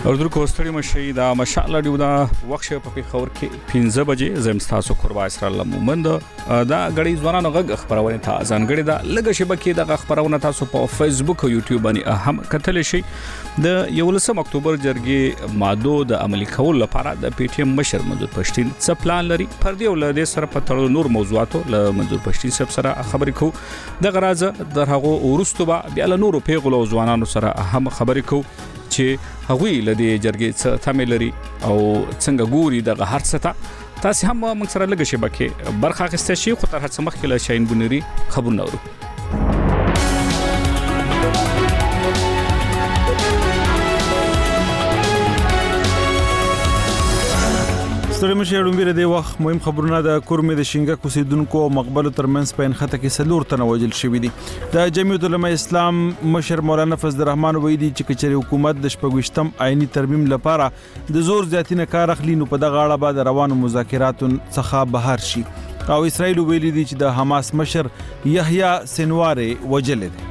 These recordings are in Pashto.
اردو کوستړی مشي دا مشاله دی دا وخت په پیښور کې 15 بجې زم تاسو قربا اسرائیل مومند دا غړي ځوانانو غږ خبرونه تا ځانګړي دا لږه شبکې د خبرونه تاسو په فیسبوک او یوټیوب باندې هم کتل شي د 11 اکتوبر جرګې ماده د عملی کول لپاره د پی ټی ایم مشر منظور پښتين څه پلان لري پر دې ولادت سره په تړلو نور موضوعاتو له منظور پښتين سره خبرې کوو د غرازه د هغه ورستوبه بیا له نورو پیغلو ځوانانو سره هم خبرې کوو چې هغوی لدی جرګې څه تمه لري او څنګه ګوري د هر څه ته تاسو هم موږ سره لږه شبکه برخه اخیسته شي خو تر هڅه مخکې له شاین بنوري خبرونه اورو ستړي مشه ډومبيره دی وخت مهم خبرونه د کورمې د شینګه کوسیدونکو مقبل ترمنس په انخته کې سلور تنوجل شوې دي د جمعیت العلماء اسلام مشر مولانا فضل الرحمن ویلي چې کچري حکومت د شپږشتم آئینی ترمیم لپاره د زور زیاتینه کار اخلي نو په دغه اړه بعد روانو مذاکراتو څخه بهر شي او اسرائیل ویلي دي چې د حماس مشر یحیی سنواره وجل دي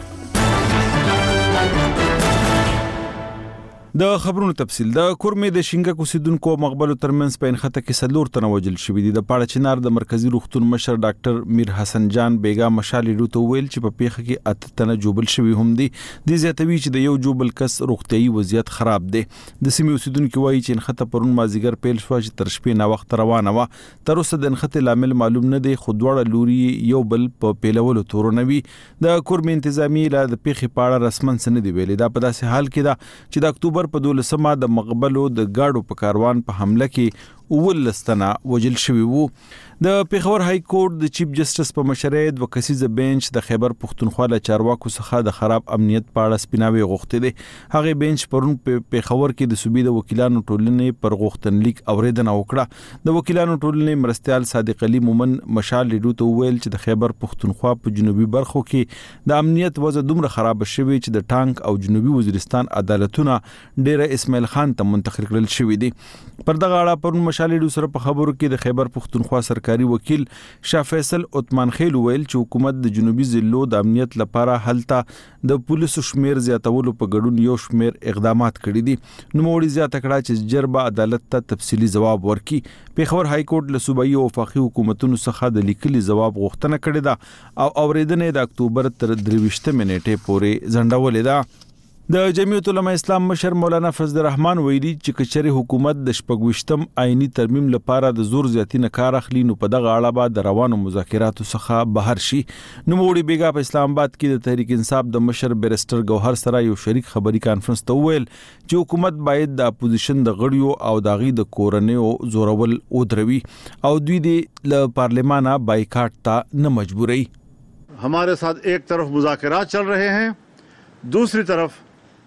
د خبرونو تفصیل د کورمې د شینګه کوسیدونکو مقبل ترمنس په انخته کې سلور تنوجل شوې دي د پاړه چنار د مرکزی روغتون مشر ډاکټر میر حسن جان بیگا مشالي روته ویل چې په پیښه کې اتتنه جوبل شوی هم دي د زیاتوي چې د یو جوبل کس روغتيي وضعیت خراب دي د سیمې اوسیدونکو وایي چې انخته پرون مازیګر پیل شو چې تر شپې نه وخت روانه و تر اوسه د انخته لامل معلوم نه دی خو دوړه لوري یو بل په پیلولو تورنوي د کورمې انتظامی له د پیښې پاړه رسمن سن دی ویلي دا په داسې حال کې دا چې د اکتوبر په 12 د مقبلو د گاډو په کاروان په حمله کې ولستنه وجل شوی وو د پیښور های کورټ د چیف جسټس په مشرۍ د وکسیزه بنچ د خیبر پښتونخوا له چارواکو څخه د خراب امنیت په اړه سپیناوي غوښتي دي هغه بنچ پرون په پیښور کې د صوبې د وکیلانو ټولنې پر غوښتنلیک اوریدنه وکړه د وکیلانو ټولنې مرستيال صادق علي مومن مشال لیدو ته ویل چې د خیبر پښتونخوا په جنوبي برخو کې د امنیت وضع دومره خراب شوی چې د ټانک او جنوبي وزیرستان عدالتونه ډیره اسماعیل خان ته منتقل کړل شوی دي پر دغه اړه پرون مشالې سره په خبرو کې د خیبر پښتونخوا سرکاري وکیل شاه فیصل عثمان خیل ویل چې حکومت د جنوبي ضلعو د امنیت لپاره هلته د پولیسو شمیر زیاتولو په ګډون یو شمیر اقدامات کړي دي نو موړي زیاته کړه چې جربه عدالت ته تفصیلی جواب ورکړي پیښور های کورټ له صوبایي او وفاقي حکومتونو څخه د لیکلي جواب غوښتنه کړې ده او اوریدنه د اکتوبر تر 23 نیټې پورې ځنډولې ده د جمعیت العلماء اسلام مشر مولانا فضل الرحمن ویلي چې کچري حکومت د شپږشتم آئینی ترمیم لپاره د زور زیاتینه کار اخلي نو په دغه اړه بعد د روانو مذاکراتو څخه بهر شي نو موړي بیگا په اسلام آباد کې د تحریک انصاف د مشر بیرستر گوهر سره یو شریک خبري کانفرنس ته ویل چې حکومت باید د اپوزیشن د غړیو او داغي د کورنیو زورول او دروي او دوی د پارلیمانه بایکاټ ته نه مجبوري हमारे साथ एक तरफ मुज़ाकरात चल रहे हैं दूसरी तरफ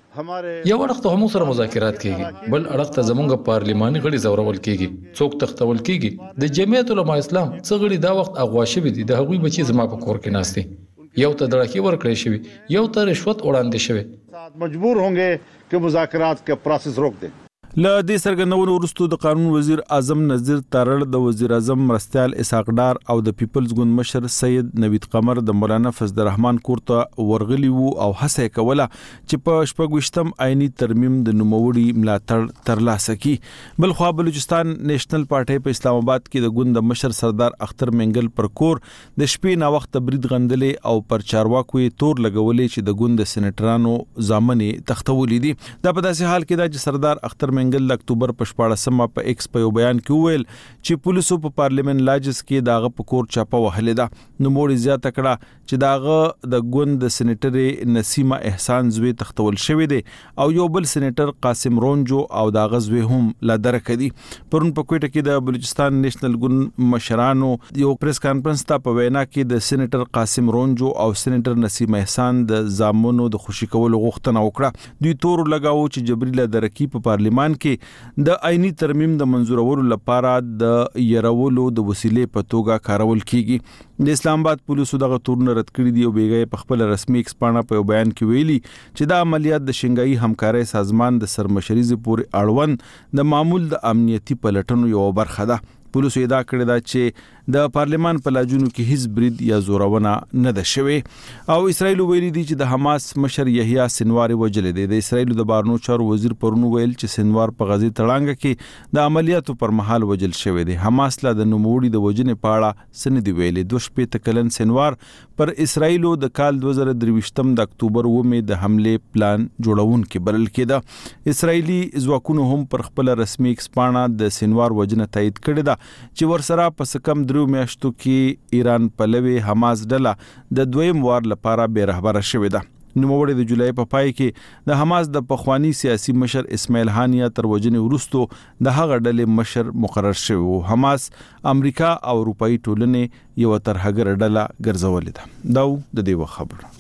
یو وخت هم سره مذاکرات کیږي بل اړخ ته زمونږ پارلیماني غړي زورول کیږي څوک تختول کیږي د جمعیت العلماء اسلام څه غړي دا وخت اغوا شوی دي د هغوی بچي زما په کور کې ناشتي یو ته دړکی ورکړی شوی یو ته رشوت وړاندې شوی مجبور होंगे कि मुज़ाकरात के प्रोसेस रोक दें له دې سرګندونو وروسته د قانون وزیر اعظم نظیر تارړ د وزیر اعظم مرستيال اسحاق ډار او د پیپلز ګوند مشر سید نوید قمر د مولانا فضل الرحمن کورته ورغلی وو او هڅه کوله چې په شپږشتم آئینی ترمیم د نوموړي ملاتړ ترلاسه کړي بل خو بلوچستان نېشنل پارټي په اسلام آباد کې د ګوند مشر سردار اختر منګل پر کور د شپې نا وخت برید غندلې او پر چارواکو تور لګولې چې د ګوند سېنیټرانو ځامنې تختولې دي دا په داسې حال کې دا چې سردار اختر منګل د اکتوبر په 14 په ایکس په یو بیان کې ویل چې پولیسو په پارلیمنت لاجس کې داغه په کور چاپه وهلې ده نو موړي زیاته کړه چې داغه د ګوند د سېنیټر نسیمه احسان زوی تختول شوی دی او یو بل سېنیټر قاسم رونجو او داغه زوی هم لا درکړي پرون په کوټه کې د بلوچستان نېشنل ګوند مشرانو یو پریس کانفرنس ته په وینا کې د سېنیټر قاسم رونجو او سېنیټر نسیمه احسان د زامنو د خوشی کولو غوښتنه وکړه دوی تور لگاو چې جبريل درکی په پارلیمان کې د آئینی ترمیم د منزورولو لپاره د يرولو د وسیلې په توګه کارول کیږي د اسلام آباد پولیسو دغه تورن رد کړی دی او بیګای په خپل رسمي ایکسپانه په بیان کې ویلي چې د عملیات د شنګای همکاري سازمان د سرمشري پورې اړوند د معمول د امنیتي پلټنو یو برخه ده پولیسو ادعا کړې ده چې د پارلمان په لاجونو کې هیڅ برید یا زورونه نه ده شوې. او اسرائیل ویلي دي چې د حماس مشر یحیی سنوار وجل دی. د اسرائیل د بارنو چارو وزیر پرونو ویل چې سنوار په غزې تړانګه کې د عملیاتو پر مهال وجل شوی دی. حماس لا د نوموړي د وجنې په اړه سند دی ویلي. 2 کلن سنوار پر اسرائیلو د کال 2023 د اکتوبر ومه د حمله پلان جوړون کې بلل کېده. اسرائیلي ځواکونو هم پر خپل رسمي ایکسپانا د سنوار وجنه تایید کړی ده چې ورسره په کم 3 میاشتو کې ایران پلوي حماس ډله د دویم وار لپاره به رهبر شوې ده. نوموړی د جولای په پای کې د حماس د پخوانی سیاسي مشر اسماعیل هانیه تر وجنې وروسته د هغه ډلې مشر مقرر شوی و. حماس امریکا او اروپאי ټولنې یو ترهګر ډله ګرځولې ده. دا د دې خبره.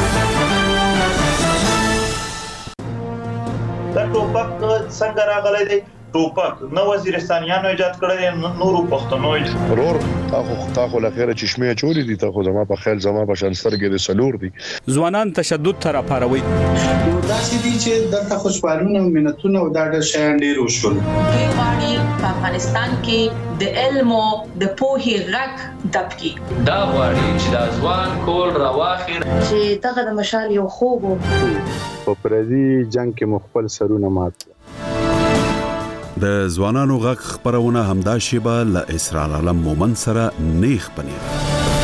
دا ټوپک څنګه راغلی دی؟ ټوپک نو وزیرستانیانو ایجاد کړی، نورو پښتنو ضرور تاخو لخيره چشمه چوری دي. تاخو زما په خیال زما په شنسترګې د سلور دي. ځوانان تشدد تر اپاروي دا سدي چې د خوشحالونه منتونه او دا د شان ډیر وشول. غواړي په افغانستان کې د علم او د پوهې غږ دبکي. دا غواړي چې د ځوان کول راواخیر چې دغه د مشال یو خوب په پردي جنگ کې مخبل سرونه مات. د ځوانانو غږ خبرونه همدا شیبه له اسرار عالم مومن سره نیخ پنیر.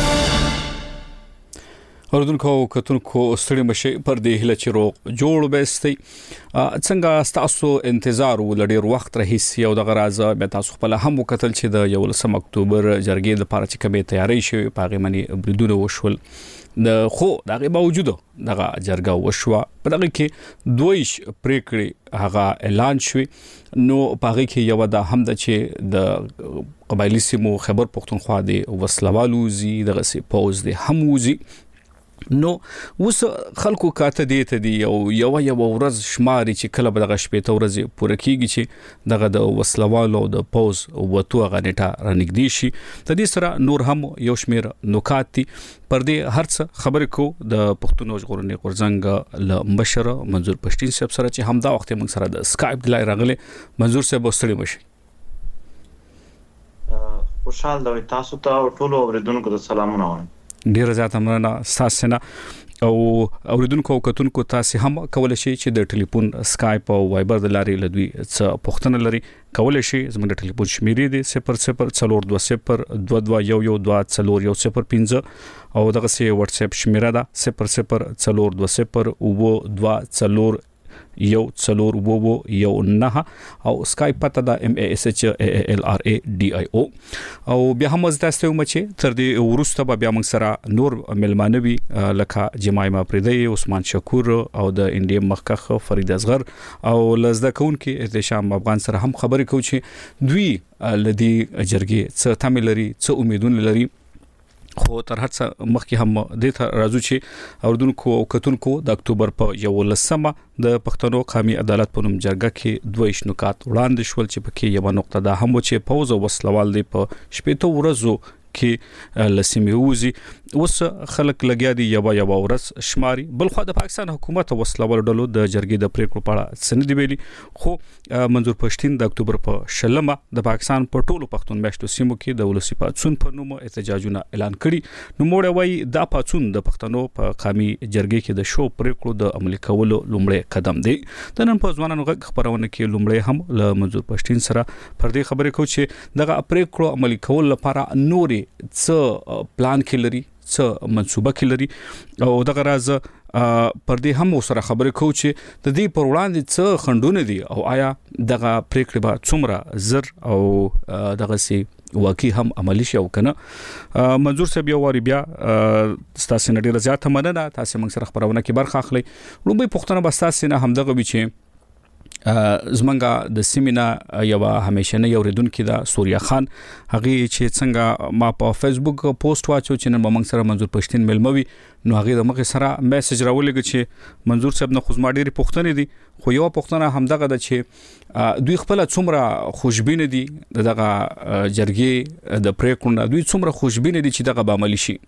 اوردونکو کتونکو ستړي مشي پر دې هله چې روغ جوړ بهستي څنګه تاسو انتظار ولډیر وخت رهیسي او د غراز به تاسو خپل هم وکتل چې د 11 اکتوبر جرګې د پاره چې کومه تیاری شوی پاغه منی بریدونه وشول. د خو دغه باوجود دغه جرګه وشوه په دغه کې دویش پریکړې هغه اعلان شوی. نو پاغه کې یو د هم د چې د قبایلی سیمو خبر پښتونخوا دی وسلوالو زی دغه سي پوز دی هموزي. نو وس خلکو کاته دی او یو ورځ شماري چې کله به دغه شپې ته ورځ پوره کیږي چې دغه د وسلوالو د پوز وته غنټه رنګدي شي. د دې سره نور هم یو شمیر نکات دي پر دې هرڅ خبرې کو د پښتون ژغورنې غورځنګ ل مشر منظور پښتين صاحب سره چې همدا وخت موږ سره د اسکایپ د لای راغله. منظور صاحب وستړي مشي. خوشحال دوی تاسو ته ټول اوریدونکو ته سلامونه وایم. ډیر زیاته مننه ساسنه او اوریدونکو او کتونکو تاسو هم کولای شئ چې د ټلیفون اسکایپ او وایبر د لارې لدوی څه پوښتنه لري کولای شئ زموږ د ټلیفون شمیرې دي 0042024015 او دغه سي واتس اپ شمیره ده 00420240 یو څلور وو یو نه او اسکایپ پته دا MASHALRADIO. او بیا هم تاسو ته چې تر دې ورسته بیا موږ سره نور ملمانوي لکه جمایما پردی عثمان شکور او د انډیا مخکخ فرید اصغر او لزده کون کې احتشام افغان سره هم خبرې کوي چې دوی لدی جرګې څه تملري څه امیدونه لري. خو تر هڅه مخکې هم د راځو چې اوردونکو او کتونکو د اکتوبر په 11مه د پښتنو قومي عدالت په نوم جرګه کې دویش نکات وړاندې شول چې پکې یو نقطه ده هم چې پوز او وسلوال دی په شپېتو ورځو کې لسیموزي اوس خلک لګیا دي یو ورځ شماري. بل خو د پاکستان حکومت وسلوال ډلو د جرګې د پریکړو په اړه سند ویلي. خو منظور پښتين د اکتوبر په 16مه د پاکستان په ټولو پښتون میشتو سیمو کې د ولسی پاتسون په نوم احتجاجونه اعلان کړي. نو موږ وایي دا پاتسون د پښتنو په قومي جرګې کې د شو پریکړو د عملي کولو لومړی قدم دی. د نن په ځوانانو غږ خبرونه کې لومړی هم له منظور پښتين سره پر دې خبرې کوي چې دغه پریکړو عملي کول لپاره نوري څه پلان کې لري څه منصوبه کې لري او دغه راز پر دې هم سره خبرې کوي چې د دې پر وړاندې څه خندونه دي او آیا دغه پریکړه به څومره زر او دغه سي واقعي هم عملی شي او کنه. منظور صاحب یو واری بیا تاسو نه ډیر زیات مننه تاسو موږ سره خبرونه کې برخه اخلي. لومبي پښتنه بس تاسو نه هم دغه چې زمنګا د سیمینا یو همیشنه یو ردونکو دا سوریا خان هغه چې څنګه ما په فیسبوک پوسټ واچو چې نن موږ سره منظور پښتين ملموي نو هغه د مخ سره میسج راولېږي چې منظور صاحب نه خو زما ډېری پښتنې دي خو یو پښتنه هم دغه د چې دوی خپل څومره خوشبین دي دغه جرګې د پریکړو دوی څومره خوشبین دي چې دغه به عملی شي.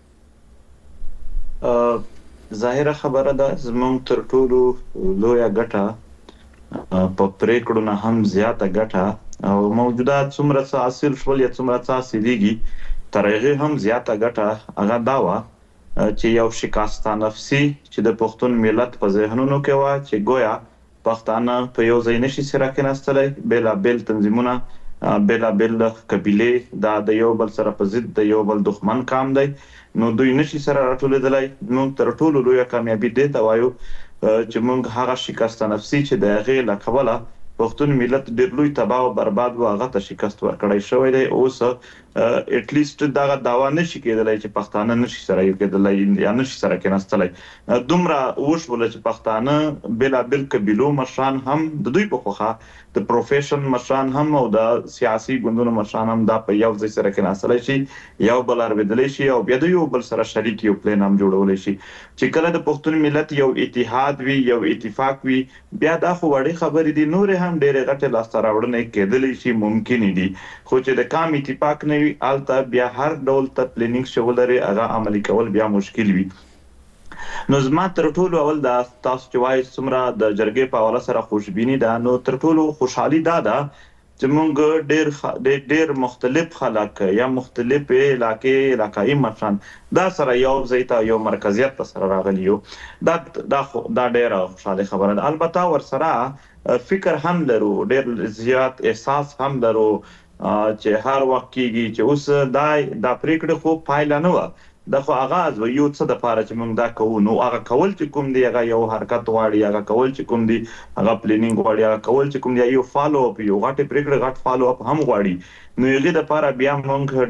ظاهره خبره ده زموږ تر ټولو لویه ګټه په پریکړو نه هم زیاته ګټه او موجودات څومره څه حاصل شول یا څومره څه حاصلېږي تر هغې هم زیاته ګټه هغه دا وه چې یو شکاسته نفسي چې د پښتون ملت په ذهنونو کې وه چې ګویا پښتانه په یو ځای نشي سره کېناستلی، بېلابېل تنظیمونه، بېلابېل قبیلې دا د یو بل سره په ضد د یو بل دښمن کام دی، نو دوی نشي سره راټولېدلی. موږ تر ټولو لویه کامیابي دې ته وایو چې موږ هغه شکسته نفسي چې د هغې له کبله پښتون ملت ډېر لوی تباه او برباد و هغه ته شکست ورکړی شوی دی. اوس اټلیسټ دغه دعوا نشي کېدلی چې پښتانه نشي سره یو کېدلی یا نشي سره کېناستلی. دومره وشوله چې پښتانه بېلابېل قبیلو مشران هم د دوی په خوښه د پروفیشن مشران هم او د سیاسي ګوندونو مشران هم دا په یو ځای سره کېناستلی شي، یو بل اورېدلی شي او بیا د یو بل سره شریک یو پلان هم جوړولی شي. چې کله د پښتون ملت یو اتحاد وي، یو اتفاق وي، بیا دا خو وړې خبرې دي، نورې هم ډېرې غټې لاسته راوړنې کېدلی شي، ممکنې دي. خو چې د کام اتفاق نه وي هلته بیا هر ډول ته پلانینګ چې ولري هغه عملي کول بیا مشکل وي. نو زما تر ټولو اول دا تاسو چې وایي څومره د جرګې په حواله سره خوشبیني ده، نو تر ټولو خوشحالي دا ده چې موږ ډېر مختلف خلک یا مختلفې علاقایي مشران دا سره یو ځای ته یو مرکزیت ته سره راغلي یو. دا ډېره خوشحالي خبره ده. البته ورسره فکر هم لرو، ډېر زیات احساس هم لرو چې هر وخت کېږي چې اوس دا پرېکړې خو پایله نه وه، دا خو آغاز و یو څه دپاره چې موږ دا کوو. نو هغه کول چې کوم دی هغه یو حرکت غواړي، هغه کول چې کوم دی هغه پلانینګ غواړي، هغه کول چې کوم دی یو فالو اپ، یو غټې پرېکړې غټ فالو اپ هم غواړي. نو هغې دپاره بیا موږ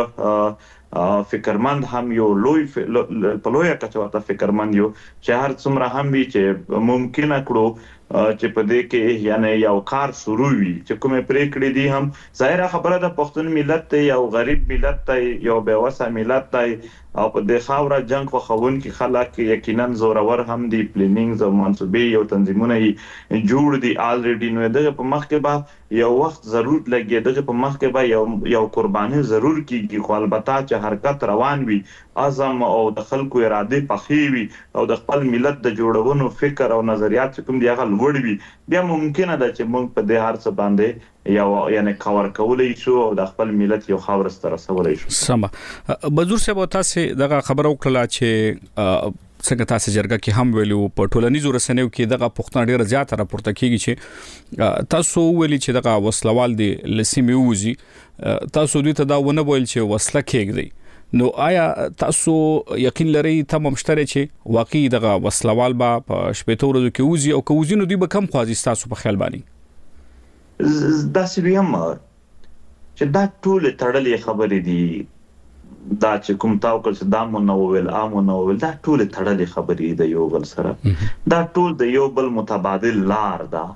ډېر فکرمند هم یو، په لویه کچه ورته فکرمند یو چې هر څومره هم وي چې ممکنه کړو چې په دې کې یعنی یو کار شروع وي چې کومې پرېکړې دي هم ظاهره خبره ده پښتون ملت ته یو غریب ملت ته یو بېوسه ملت ته او په دې خاوره جنګ خوښونکي خلک یقینا زورور هم دي، پلانینګز او منصوبې یو تنظیمونه یې جوړ دي آلریډي. نو دغه په مخ کې به یو وخت ضرور لګي، دغه په مخ کې به یو قرباني ضرور کیږي. خو البته چې حرکت روان وي، عزم او د خلکو ارادې پخې وي او د خپل ملت د جوړونو فکر او نظریات چې کوم دي هغه لوړ وي، بیا ممکنه ده چې موږ په دې هر څه باندې یو یعنی کور کولی شو او د خپل ملت یو خاورې ته رسولی شو. سمه بزرګ صاحب تاسې دغه خبره وکړله چې څنګه تاسو جرګه کې هم ویلو په ټولنیزو رسنیو کې دغه پوښتنه ډیره زیاته راپورته کیږي چې تاسو ویلي چې دغه وسلوال دی لسیمه ووزي، تاسو دوی ته دا ونه ویل چې وسله کېږدي. نو آیا تاسو یقین لرئ ته مشتری چې واقعي دغه وسلوال به په شپېتو ورځو کې ووزي او که ووزي نو دوی به کم خوازي ستاسو په خیال باندې؟ داسې ویم چې دا ټولې تړلې خبرې دي، دا چې کوم تا وکړل چې دا مو نه وویل مو نه وویل، دا ټولې تړلې خبرې د یو بل سره، دا ټول د یو بل متبادل لار ده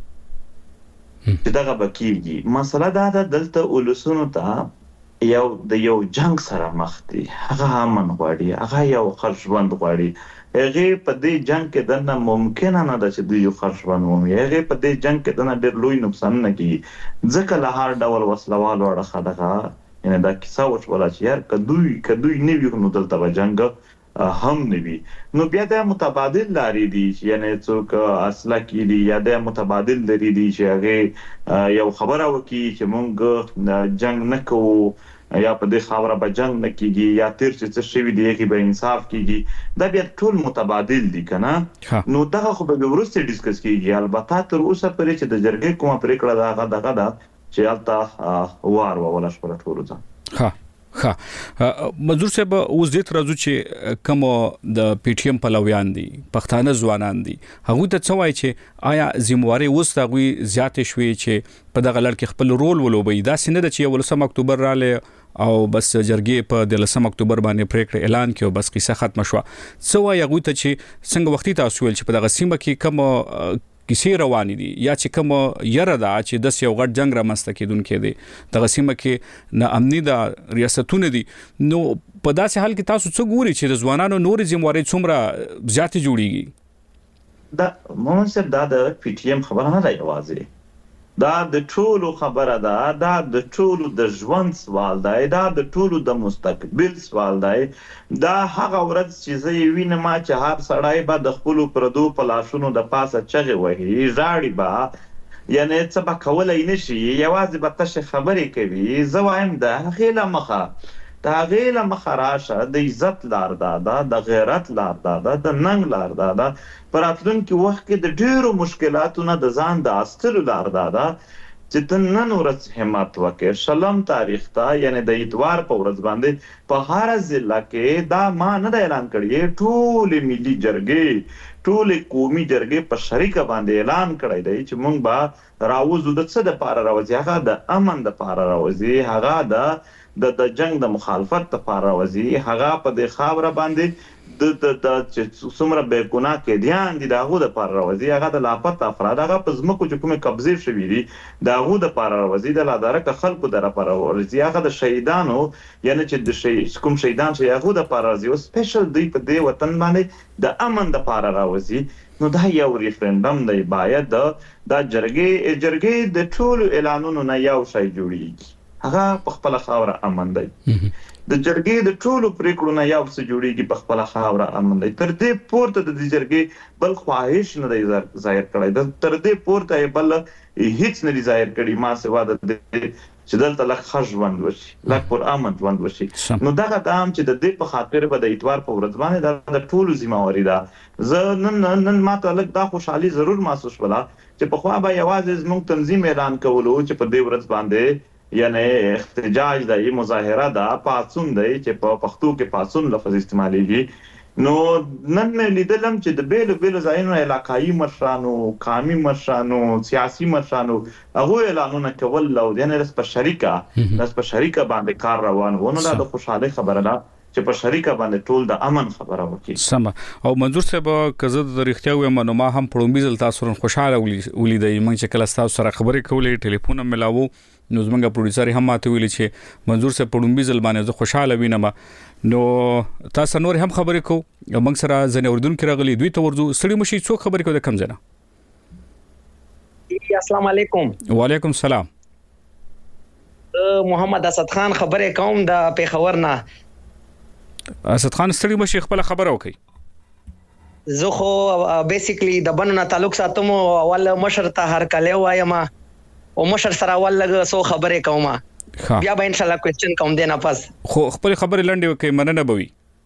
چې دغه به کېږي. مسله دا ده دلته ولسونو ته یو د یو جنگ سره مخ دي، هغه امن غواړي، هغه یو ښه ژوند غواړي. هغې په دې جنگ کې دننه ممکنه نه ده چې دوی یو ښه ژوند ومومي. هغې په دې جنگ کې دننه ډېر لوی نقصانونه کېږي، ځکه له هر ډول وسلوالو اړخه دغه یعنې دا کیسه وشوله چې یار که دوی نه وي نو دلته به جنګ هم نه وي. نو بیا دا متبادل لارې دي، یعنې څوک اسله کېږي یا دا متبادل لرې دي چې هغې یو خبره وکړي چې موږ جنګ نه کوو یا په دې خاوره به جنګ نه کېږي یا تیر چې څه شوي دي هغې به انصاف کېږي. دا بیا ټول متبادل دي که نه؟ نو دغه خو به وروسته ډسکس کېږي. البته تر اوسه پورې چې د جرګې کومه پرېکړه ده هغه دغه ده چې هلته وار ووله شوله ټولو ته. منظور صاحب اوس دې ته راځو چې کوم د پی ټی ایم پلویان دي، پښتانه ځوانان دي، هغوی ته څه وایي چې آیا ذمہواري اوس د هغوی زیاتې شوې چې په دغه لړ کې خپل رول ولوبوي؟ داسې نه ده چې 18 اکتوبر راغلی او بس جرګې په 13 اکتوبر باندې پریکړه اعلان کړي او بس قصه ختم شوه. څه وایي هغوی ته چې څنګه وختي تاسو ویل چې په دغه سیمه کې کوم کیسې روانې دي یا چې کوم یره ده چې داسې یو غټ جنګ رامنځته کېدونکی دی، دغه سیمه کې نه امني ده، ریاستونه دي، نو په داسې حال کې تاسو څه ګوري چې د ځوانانو نورې ذمہوارۍ څومره زیاتې جوړیږي؟ دا مومن صاحب دا د پی ټی ایم خبره نه ده یوازې، دا د ټولو خبره ده، دا د ټولو د ژوند سوال دی، دا د ټولو د مستقبل سوال دی. دا هغه ورځ چې زه یې وینم چې هر سړی به د خپلو پردو په لاسونو د پاسه چغې وهي، ژاړي به یعنی څه به کولای نشي یوازې به تشه خبرې کوي زه وایم د هغې له مخه راشه د عزت لار دا ده د غیرت لار دا ده د ننګ لار دا ده په راتلونکي وخت کې د ډېرو مشکلاتو نه د ځان د ایستلو لار دا ده چې ته نن ورځ همت وکړې 20 تاریخ ته یعنی د اتوار په ورځ باندې په هر ضلع کې دا ما نه د اعلان کړی ټولې ملي جرګې ټولې قومي جرګې په شریکه باندې اعلان کړی دی چې موږ به راوځو د څه دپاره راوځي هغه د امن دپاره راوځي هغه د جنگ د مخالفت دپاره راوځي هغه په دې خاوره باندې د څومره بې ګناه قیدیان دي د هغو دپاره راوځي هغه د لاپته افراد هغه په ځمکو چې کومې قبضې شوي دي د هغو دپاره راوځي د لادرکه خلکو دپاره راوځي هغه د شهیدانو یعنی چې کوم شهیدان چې هغو دپاره راځي او سپیشل دوی په دې وطن باندې د امن دپاره راوځي نو دا یو ریفرنډم دی باید دا جرګې د ټولو اعلانونو نه یو شی جوړیږي هغه په خپله خاوره امن دی د جرګې د ټولو پریکړو نه یو څه جوړیږي په خپله خاوره امن دی تر دې پورته د دې جرګې بل خواهش نه دی ظاهر کړی تر دې پورته یې بل هیڅ نه دی ظاهر کړی ما سوا د چې دلته لږ ښه ژوند وشي لږ پر امن ژوند وشي نو دغه دام چې د دې په خاطر به د اتوار په ورځ باندې دا د ټولو ذمہواري ده زه نن ماته لږ دا خوشحالي ضرور محسوس شوله چې پخوا به یوازې زموږ تنظیم اعلان کولو چې په دې ورځ باندې یعنی احتجاج دی مظاهره ده پاڅون دی چې په پښتو کې پاڅون لفظ استعمالیږي نو نن مې لیدلم چې د بیلو ځایونو علاقایي مشرانو قومي مشرانو سیاسي مشرانو هغوی اعلانونه کول او یعنی په شریکه باندې کار روان و نو دا د خوشحالۍ خبره ده چې په شریکه باندې ټول د امن خبره وکړي سم او منظور صاحب کزه د رښتیا وایم نو ما هم پړومبي ځل تاسو سره خوشاله ولیدای موږ چې کله تاسو سره خبرې کولې ټلیفون ملاوو نو زمونږ پروډوسر هم ماته ویلي چې منظور صاحب پړومبي ځل باندې زه خوشاله وینم نو تاسو نور هم خبرې کو موږ سره ځنې اردوونکو راغلي دوی ته ورځو ستړي مشي څوک خبرې کو د کم ځنه السلام علیکم وعلیکم السلام محمد اسد خان خبرې کوم د پیښور نه اسد خان ستړي مشي خپل خبره وکي زه خو بیسیکلی د بنونه تعلق ساتم او اول مشر ته هر کله وایم او مشر سره اول لګ سو خبرې کوم بیا به ان شاء الله کوېسچن کوم دینا پس خو خپل خبرې لنډه وکي مننه بوي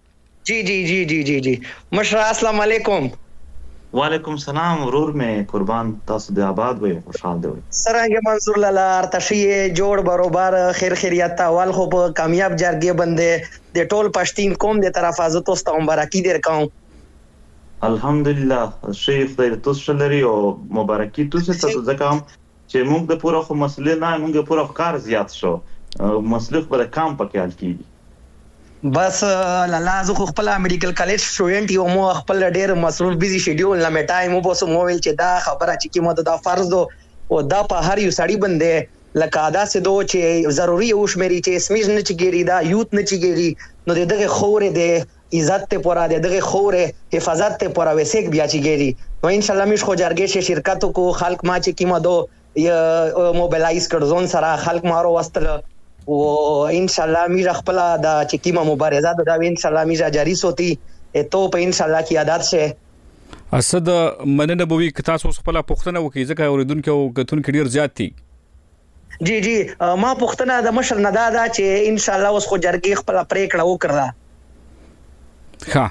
جی مشر السلام علیکم وعلیکم السلام ورور مې قربان تاسو د آباد وي خوشحال دی سرانګه منصور لاله ارتشیه جوړ بروبر خیریت اول خو کامیاب جرګې بندې د ټول پښتين قوم د طرف ازت واستو مبارکي در کوم الحمدلله شیخ د تاسو لري او مبارکي تاسو ته ځکه چې موږ د پوره خو مسلې نه موږ پوره کار زیات شو مسلې پر کام پکې حل کیږي بس لاله زه خپل میډیکل کالج سټوډنټ یو مو خپل ډېر مصروف بيزي شیډول نه میټای مو بوسو موبایل چې دا خبره چې کیمه دا فرض دو او دا په هر یو سړی باندې لکه ادا سه دو چې ضروری او شمري چې اسمیز نه چګيري دا یوت نه چګيري نو دغه خورې د عزت ته پورا دغه خورې حفاظت ته پورا وسیک بیا چګيري نو ان شاء الله مش خو جرګې شرکتو کو خلق ما چې کیمه دو موبایلایز کړ ځون سره خلق مارو واستل و ان شاء الله میرا خپل د چکیمه مبارزه دا ان شاء الله میرا جاری سوتی تو په ان شاء الله کی عادت شه اسد مننه بوي ک تاسو خپل پښتنه وکي ځکه اوریدونکو کتون کډیر زیات دي جی ما پښتنه د مشر نه دا چې ان شاء الله اوس خو جرګي خپل پریکړه وکړه ها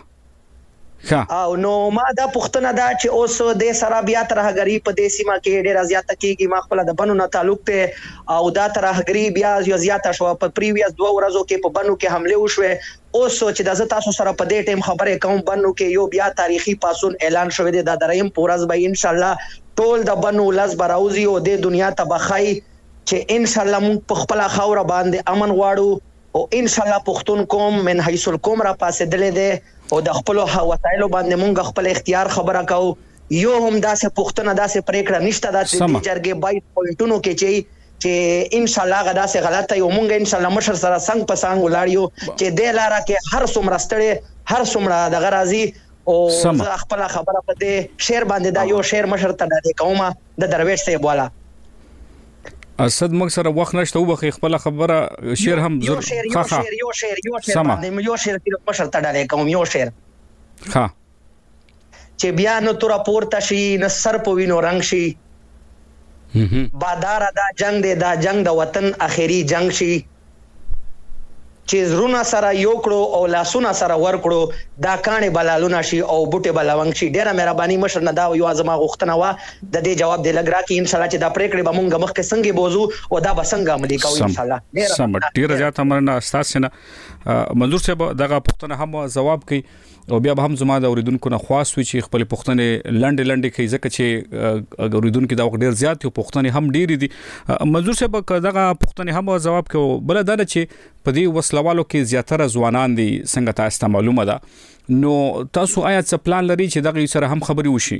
او نو ما دا پښتنه دا چې اوس د سره بیا ترهګری په دې سیمه کې ډیر زیات کیږي ما خپل د بنو نه تعلق ته او دا ترهګری بیا زیات شو په پریویس 2 ورځو کې په بنو کې حمله وشوه اوس چې د تاسو سره په دې ټیم خبرې کوم بنو کې یو بیا تاریخي پاسون اعلان شوی دی د دریم پورز به ان شاء الله ټول د بنو لز براوزي او د دنیا تبخای چې ان شاء الله موږ په خپل خاور باندې امن واړو او ان شاء الله پښتون قوم من حيث القوم را پاسې دلې ده او د خپل وسایلو باندې مونږ خپل اختیار خبره کوو یو هم داسې پښتنه داسې پریکړه نشته د جرګې 22 پوینټونو کې چې ان شاء الله غدا سه غلطه یو مونږ ان شاء الله مشر سره څنګه پسانګ ولاړیو چې د لاره کې هر څومره ستړي هر څومره د غرازي او خپل خبره پته شعر باندې دا یو شعر مشر ته د کومه د درویش ته بولا اسد موږ سره وخت نشته وبخې خپل خبره شعر هم یو شعر باندې یو شعر کې مشر ته ډالې کوم یو شعر ها چې بیا نو تر پورته شي نصر په وینو رنگ شي بادار دا جنگ دی دا جنگ د وطن اخیری جنگ شي چې زرونه سره یو کړو او لاسونه سره ور کړو دا کانې بلالونه شي او بوټي بلونګ شي. ډیره مهرباني مشر نه دا یو ازما غوښتنه وا د دې جواب دی لګرا کې ان شاء الله چې دا پریکړه به مونږ مخکې څنګه بوزو او دا به څنګه عملي کوو ان شاء الله. سم ډیره زیاته مننه تاسو نه منظور صاحب دغه پوښتنه هم جواب کوي او بیا به هم زما د اوریدونکو نه خواست وي چې خپل پوښتنه لنډه کوي ځکه چې اوریدونکو دا ډیر زیات یو پوښتنه هم ډیر دي. منظور صاحب دغه پوښتنه هم جواب کوي بل دا چې په دې وسلوالو کې زیاتره ځوانان دي څنګه تاسو معلومه ده نو تاسو آیا څه پلان لري چې دغه سره هم خبري وشي؟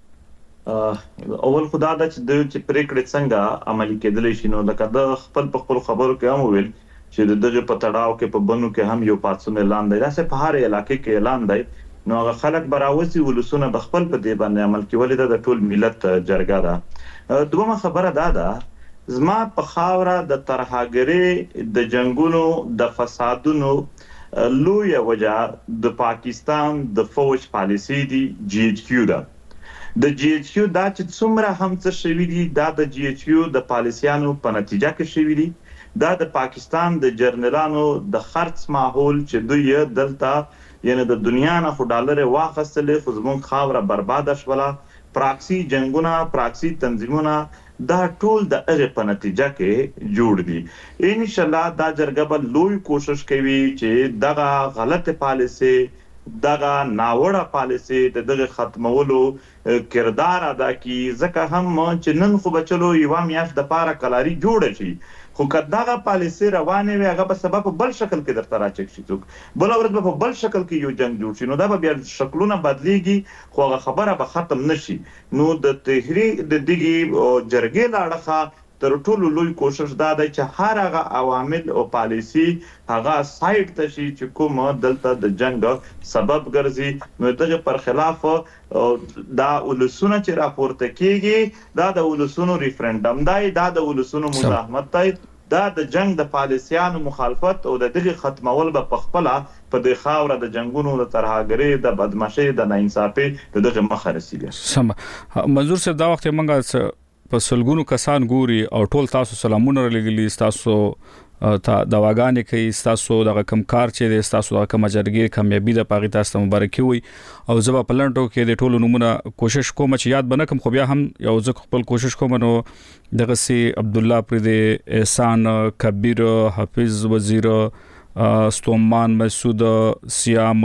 اول خدا دا چې د پریکړې څنګه عملي کېدلی شي نو لکه د خپل خبرو کې هم ویل چې دغه په تړاو کې په بنو کې هم یو پاتسون اعلان دی راځي په هر علاقې کې اعلان دی نو هغه خلک براوسی ولسونه بخپل په دې باندې عمل کولې د ټول ملت جرګه ده. دومره خبره ده زما په خاوره د ترهګری د جنگونو د فسادونو لوی وجہ د پاکستان د فوج پالیسی دی GHQ دا د GHQ دا چې څومره هم څه شوی دی دا د GHQ د پالیسیانو په نتیجه کې شوی دی دا د پاکستان د جرنلانو د خرڅ ماحول چې دوی دلته یعنی د دنیا نه خو ډالر واخستلې خو زموږ خاوره برباد شوله پراکسی جنگونه پراکسی تنظیمونه دا ټول د هغه په نتیجه کې جوړ دي. ان شاء الله دا جرګه به لوی کوشش کوي چې دغه غلط پالیسي دغه ناوړه پالیسي دغه ختمولو کردار ادا کی ځکه هم چې نن خو بچلو یو میاش د پاره کلاری جوړ شي خو کداغه پالیسي روانه وي هغه په سبب بل شکل کې درته راچک شي څوک بل ورځ په بل شکل کې یو جنگ جوړ شي نو دا به بیا شکلونه بدليږي خو هغه خبره به ختم نشي. نو د تحریک د دغه جرګې لاړه تر ټولو لوی کوشش دا دی چې هر هغه عوامل او پالیسي هغه سایډ ته شي چې کوم دلته د جنگ سبب ګرځي نو دغه پر خلاف دا ولسونه چې راپورته کیږي دا د ولسونو ریفرندم دی دا د ولسونو مزاحمت دی دا د جنگ د پالیسیانو مخالفت او د دغه ختمول به پخپله په د خاوره د جنگونو د ترهګری د بدمعشي د ناانصافي دغه مخه رسیدي. سم منظور صاحب دا وخت منګه په سلګونو کسان ګوري او ټول تاسو سلامونه لګلی تاسو ته دواګانې کوي تاسو دغه کم کار چې د تاسو دغه کم جرګې کامیابی د پاغي تاسو مبارکي وي او زبا پلانټو کې د ټولو نمونه کوشش کوم چې یاد بنه کم خو بیا هم یو ځکه خپل کوشش کوم نو دغه سي عبد الله پرید احسان کبیر حافظ وزیر ستومان مسعود سیام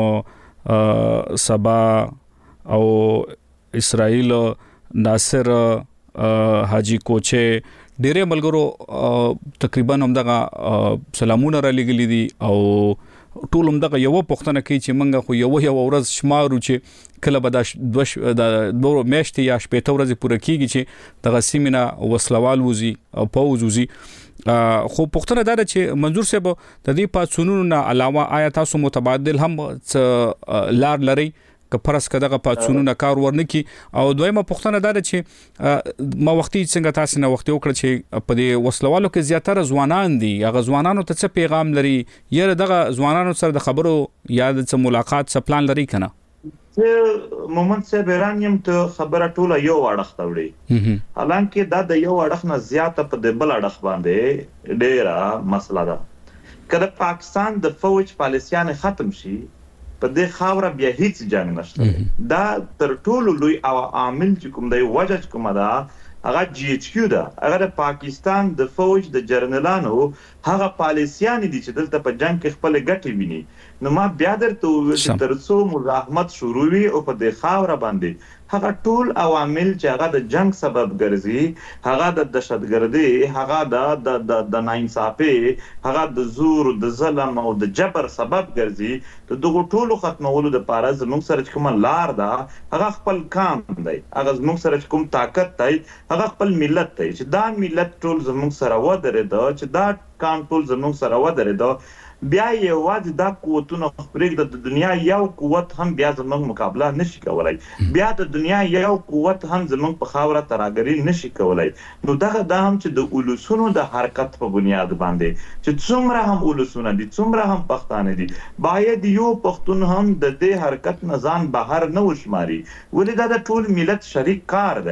سبا او اسرائیل ناصر حاجی کوچه ډېرې ملګرو تقریبا همدغه سلامونه را لګلې دي او ټول همدغه یو پوښتنه کوي چې منګه خو یو ورځ شمارو چې کله به د دوه میاشتې یا شپږ ورځې پوره کیږي چې دغه سیمینه وسلوال وزي او پوز وزي خو پوښتنه دا ده چې منظور صاحب د دې پاتسونونو نه علاوه آیا تاسو متبادل هم لار لري که پرس کداغه پاتسونونه کار ورنکي او دویمه پوښتنه دا ده چې ما وختي څنګه تاسو نه وخت وکړه چې په دې وسلوالو کې زیاتره ځوانان دي هغه ځوانانو ته څه پیغام لري یا دغه ځوانانو سره د خبرو یا د ملاقات څه پلان لري کنه چې مومن صاحب ایرانیم ته خبره ټوله یو اړخ تاوړي حالانکه دا د یو اړخ نه زیاته په د بل اړخ باندې ډیره مسله ده کله پاکستان د فوج پالیسیان ختم شي په دې خاوره بیا هیڅ جنگ نشته دا تر ټولو لوی عامل چې کوم دی وجه کوم دا هغه GHQ دا هغه د پاکستان د فوج د جرنلانو هغه پالیسیان دي چې دلته په جنگ کې خپل ګټي ویني نو ما بیا درته چې ترڅو مزاحمت شروع وي او په دې خاوره باندې هغه ټول عوامل چې هغه د جنگ سبب ګرځي هغه د دهشتګردي هغه د ناانصافي هغه د زور د ظلم او د جبر سبب ګرځي ته دغه ټول ختمولو د پاره زموږ سره کوم لار ده هغه خپل کام دی هغه زموږ سره کوم طاقت دی هغه خپل ملت دی چې دا ملت ټول زموږ سره ودرېده چې دا کام ټول زموږ سره ودرېده بیا یوازې دا قوتونه پرېږده د دنیا یو قوت هم بیا زموږ مقابله نشي کولای بیا د دنیا یو قوت هم زموږ په خاوره ترهګري نشي کولای نو دغه دا هم چې د ولسونو د حرکت په بنیاد باندې چې څومره هم ولسونه دي څومره هم پښتانه دي باید یو پښتون هم د دې حرکت نه ځان بهر نه وشماري ولې دا د ټول ملت شریک کار دی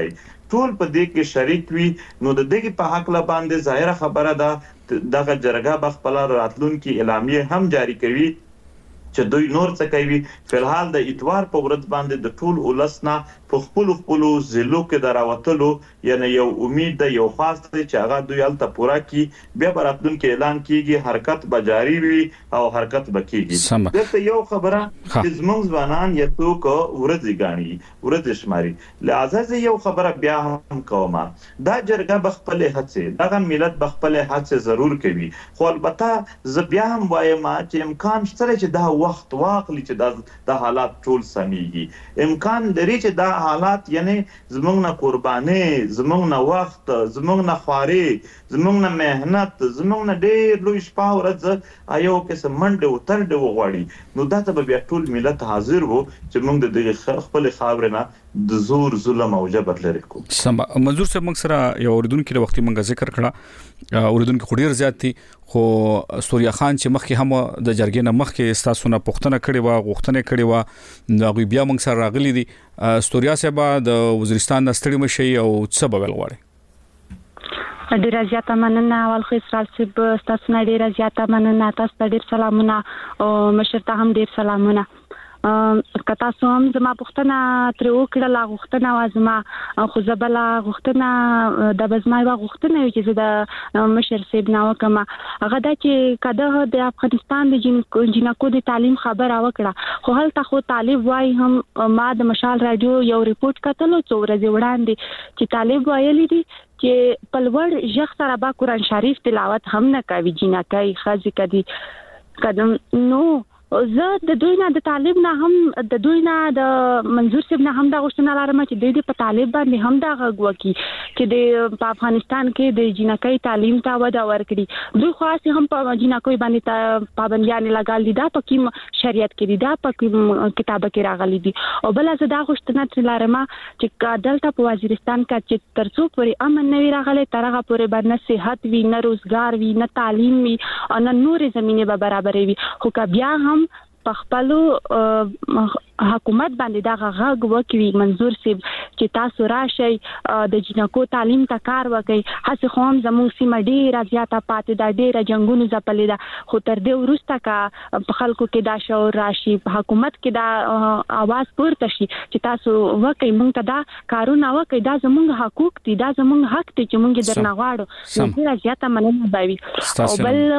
ټول په دې کې شریک وي. نو د دې په حق لا باندې ظاهره خبره ده دغه جرګه بخپل راتلونکي اعلامیه هم جاری کوي چې دوی نور څه کوي. فلحال د اتوار په ورځ باندې د ټول ولسنا په خپل ضلعو کې دراوتلو یعنی یو امید د یو خاص دی چې هغه دوی الته پورا کی بیا راتلونکي اعلان کیږي حرکت به جاری وي او حرکت به کیږي. دلته یو خبره چې زموږ ځوانان یې څوک ورځي غاڼي ورځي شماري لہذا یو خبره بیا هم کومه دا جرګه بخپل هڅه دغه ملت بخپل هڅه ضرور کوي خو البته ز بیا هم وایم چې امکان شته چې دا وخت واخلي چې دا حالات ټول سميږي. امکان لري چې دا حالات یعنی زمونږ نه قرباني زمونږ نه وخت زمونږ نه خواري زمونږ نه مهنت زمونږ نه ډېر لوی شپه ورځ ایو کې سمنډه وترډه وغوړي. نو دا ته بیا ټول ملت حاضر وو چې موږ د دې خپل خاورنه د زور ظلم او جبر لري کو. سم منظور صاحب موږ سره یو اوریدونکو د وختي موږ ذکر کړه اوریدونکو خډیر زیات دي خو سوریا خان چې مخکې هم د جرګې نه مخکې تاسو نه پوښتنه کړې و غوښتنه کړې و نو بیا موږ سره راغلي دي. سوریا صاحب د وزیرستان د ستړي مشي او څه بل غواړي. ډیره زیاته مننه اول خو اسرائیل صاحب تاسو نه ډیره زیاته مننه تاسو ډیر سلامونه او مشر ته هم ډیر سلامونه. کتا سوم زما پښتنه تر وکړه غوښتنه وازما خو زبلا غوښتنه د بزمای غوښتنه چې د مشر صاحب نو کما هغه د چې کده د افغانستان د جنکو د تعلیم خبر وکړه خو هلته خو طالب وای هم ما د مشال رادیو یو ریپورت کتلو څو ورځې وړاندې چې طالب وایلی دي چې پلوړ ژغ سره با قرآن شریف تلاوت هم نه کوي جنکای خځې کدي قدم نو زه د دوی نه د طالب نه هم د دوی نه د منظور صاحب نه هم دا غوښتنه لرم چې دوی په طالب باندې هم دا غږ وکړي چې د افغانستان کې د جنکۍ تعلیم ته وده ورکړي. دوی خاص هم په جنکۍ باندې پابندیان لګال دي دا په شریعت کې دي دا په کتاب کې راغلي دي او بل زه دا غوښتنه لرم چې دلته په وزیرستان کې چې ترڅو پورې امن نه وي راغلی ترغه پورې باندې صحت وي نه روزګار وي نه تعلیم وي او نه نور زمينه به برابر وي. خو که بیا هم په خپل حکومت باندې دا غږ وکړي منظور صاحب چې تاسو راشي د جنکو تعلیم ته کار وکړي هڅه کوم زموږ سیمه ډیره زیاته پاتې دا ډیره جنگونو ځپلې ده خو تر دې وروسته کا په خلکو کې دا شعور راشي په حکومت کې دا आवाज پورته شي چې تاسو وکړي موږ ته دا کارونه وکړي دا زموږ حقوق دي دا زموږ حق دي چې موږ درنه غواړو ډیره زیاته مننه باوي. او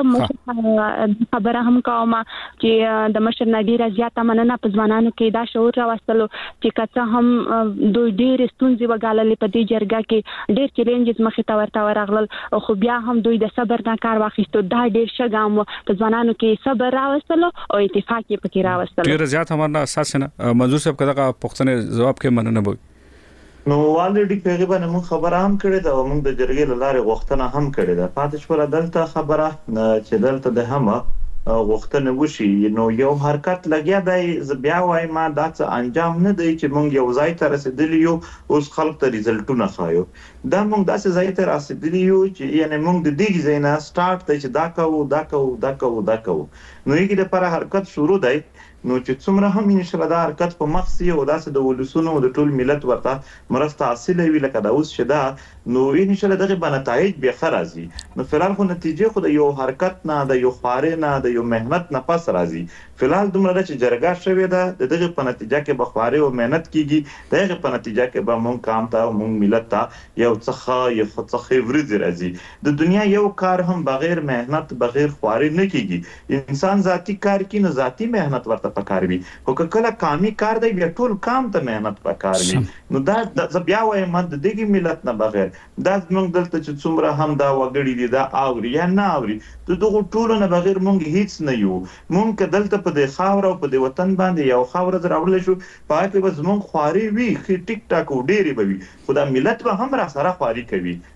بل خبره هم کوم چې د مشر ډیره زیاته مننه په ځوانانو کې دا شعور راوستلو چې کڅه هم دوی ډېر ستونزې وګاللې په دې جرګه کې ډېر چیلنجز مخې ته ورته ورغلل خو بیا هم دوی د صبر نه کار واخیستو دا ډېر ښه ګام په ځوانانو کې صبر راوستلو او اتفاق یې پکې راوستلو. ډېر زیات همرنا اساس نه منظور صاحب کدا پښتنه جواب کې مننه بوي. نو والډي پیغه باندې موږ خبره هم کړې ده او موږ د جرګې لاره غوښتنه هم کړې ده پاتې شو دلته خبره چې دلته د هم غوښتنه وشي نو یو حرکت لګیا دی بیا وای ما دا څه انجام نه دی چې مونږ یو ځای ته رسیدلی یو اوس خلک ته ریزلټونه خایو دا مونږ داسې ځای ته رسیدلی یو چې یعنی مونږ د دې ځای نه سٹارټ ته چې دا کوو نو یې د پر حرکت شروع دی نو چې څومره هم ان شاء الله دا حرکت په مخسي او داسې د ولسونو د ټول ملت ورته مرسته حاصله وی لکه دا اوس شدا نو ان شاء الله دغه بنتایج به خرازي نو فلال خو نتیجه خو د یو حرکت نه د یو خارې نه د یو مهنت نه پس راځي فلال دومره چې جرګه شوې ده دغه په نتیجه کې بخواري او مهنت کیږي دغه په نتیجه کې به مونږ کام ته مونږ ملت ته یو څخه ورځي راځي د دنیا یو کار هم بغیر مهنت بغیر خواري نه کیږي انسان ذاتی کار کوي نو ذاتی مهنت ورته پکار وي او کله کامي کار دی بیا ټول کام ته مهنت پکار وي نو دا بیا وایم د دغه ملت نه بغیر دا موږ دلته چې څومره هم دا وګړي دي دا اوري یا نه اوري دغه ټول نه بغیر موږ هیڅ نه یو موږ دلته په د خاور او په د وطن باندې یو خاور دراول شو پاتې به زموږ خواري وي ټیک ټاک ډېری به وي خدا ملت به هم را سره خواري کوي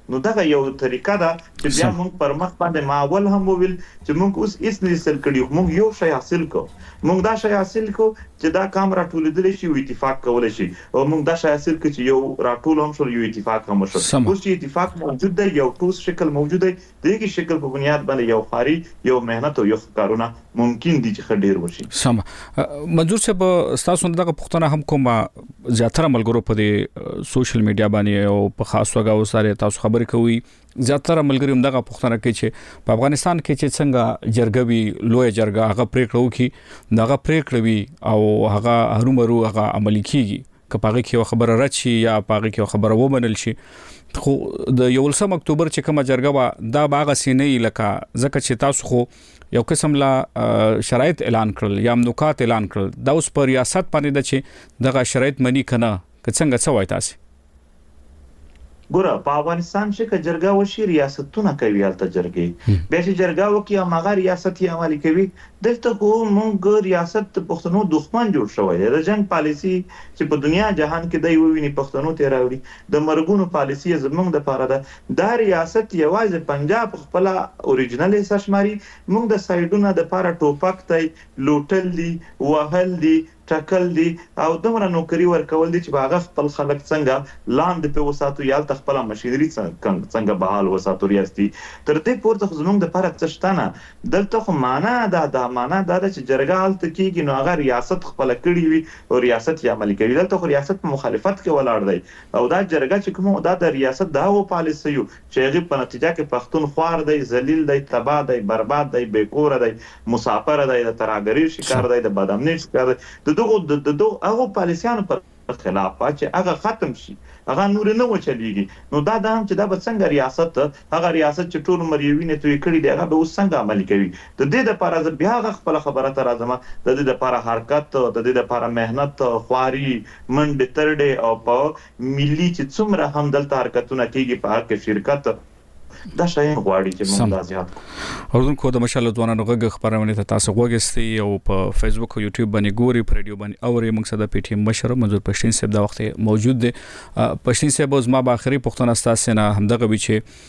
نو دا یو طریقه ده چې بیا موږ پر مخ باندې ماول هم وویل چې موږ اوس هیڅ نه حاصل کړیو، موږ یو شی حاصل کو، موږ دا شی حاصل کو چې دا کام راټولېدل شي او اتفاق کول شي، او موږ دا شی حاصل کړ چې یو راټول هم شو، یو اتفاق هم شو. اوس چې اتفاق موجود دی، یو ټوس شکل موجود دی، دغه شکل په بنیاد باندې یو خاري یو مهنت او یو کارونه ممکن دي چې ډیر وشي. سم منظور صاحب، تاسو دغه پښتنه هم کومه زیاتره ملګرو په دې سوشل میډیا باندې او په خاص توګه وساره تاسو خبرې کوي، زیاتره ملګری هم دغه پښتنه کوي چې په افغانستان کې چې څنګه جرګوي لوی جرګه هغه پریکړه وکړي، دغه پریکړه وي او هغه هرومرو هغه عملي کیږي، که پاغه کې خبره رد شي یا پاغه کې خبره ومنل شي. خو د 11 اکتوبر چې کومه جرګه وا دا باغ سینې لکه ځکه چې تاسو خو یو قسم لا شرایط اعلان کړل یا نکات اعلان کړل، دا اوس پر ریاست باندې د چې دغه شرایط منی کنه که څنګه څه وای تاسو؟ ګوره په افغانستان چې که جرګه وشي ریاستونه کوي الته جرګې، بیا چې جرګه وکي هغه ریاست یې عملي کوي. دلته خو موږ ریاست د پښتنو دښمن جوړ شوی دی. د جنگ پالیسی چې په دنیا جهان کې دی وویني پښتنو ته راوړي، د مرګونو پالیسی زموږ د پاره ده. دا ریاست یوازې پنجاب خپل اوریجنل سشماري، موږ د سایډونو د پاره ټوپک دی، لوټل دی، وهل دی، ټکل دي او دومره نوکری ورکول دي چې هغه خپل خلک څنګه لاندې په وساتو یا خپل ماشينري څنګه بحال وساتو ریاستي. تر دې پورته زموږ د پاره څشتنه دلته خو معنا دا معنا دا چې جرګه حالت کېږي نو هغه ریاست خپل کړی وي او ریاست یې عملي کوي. دلته خو ریاست په مخالفت کې ولاړ دی او دا جرګه چې کوم دا د ریاست دا و پالیسي چې هغه په نتیجه کې پښتون خوار دی، ذلیل دی، تباه دی، برباد دی، بیکور دی، مسافر دی، د ترهګری شکار دی، د بدامنۍ شکار دی. دغه هغه پالیسیانو پر خلاف چې هغه ختم شي، هغه نور نه وچلیږي. نو دا هم چې دا به څنګه ریاست، هغه ریاست چې ټول مریوینه توې کړی دی هغه به اوس څنګه عملي کوي. د دې لپاره بیا هغه خپل خبره تر ازمه د دې لپاره حرکت، د دې لپاره مهنت، خواري، منډه ترډه او په ملي چې څومره هم دلته حرکتونه کیږي په هر کې شرکت دا شای غواړي چې موږ دا زیات اوردونکو د مشال ځوانانو غږ خبرونه ته تاسو وګورئ او په فیسبوک او یوټیوب باندې ګوري، په ریډیو باندې اوري. موږ سره د پی ټی ایم مشر منظور پښتین صاحب دا وخت موجود دی. پښتین صاحب اوس ما به اخري پښتون استاد نه همدغه وی چې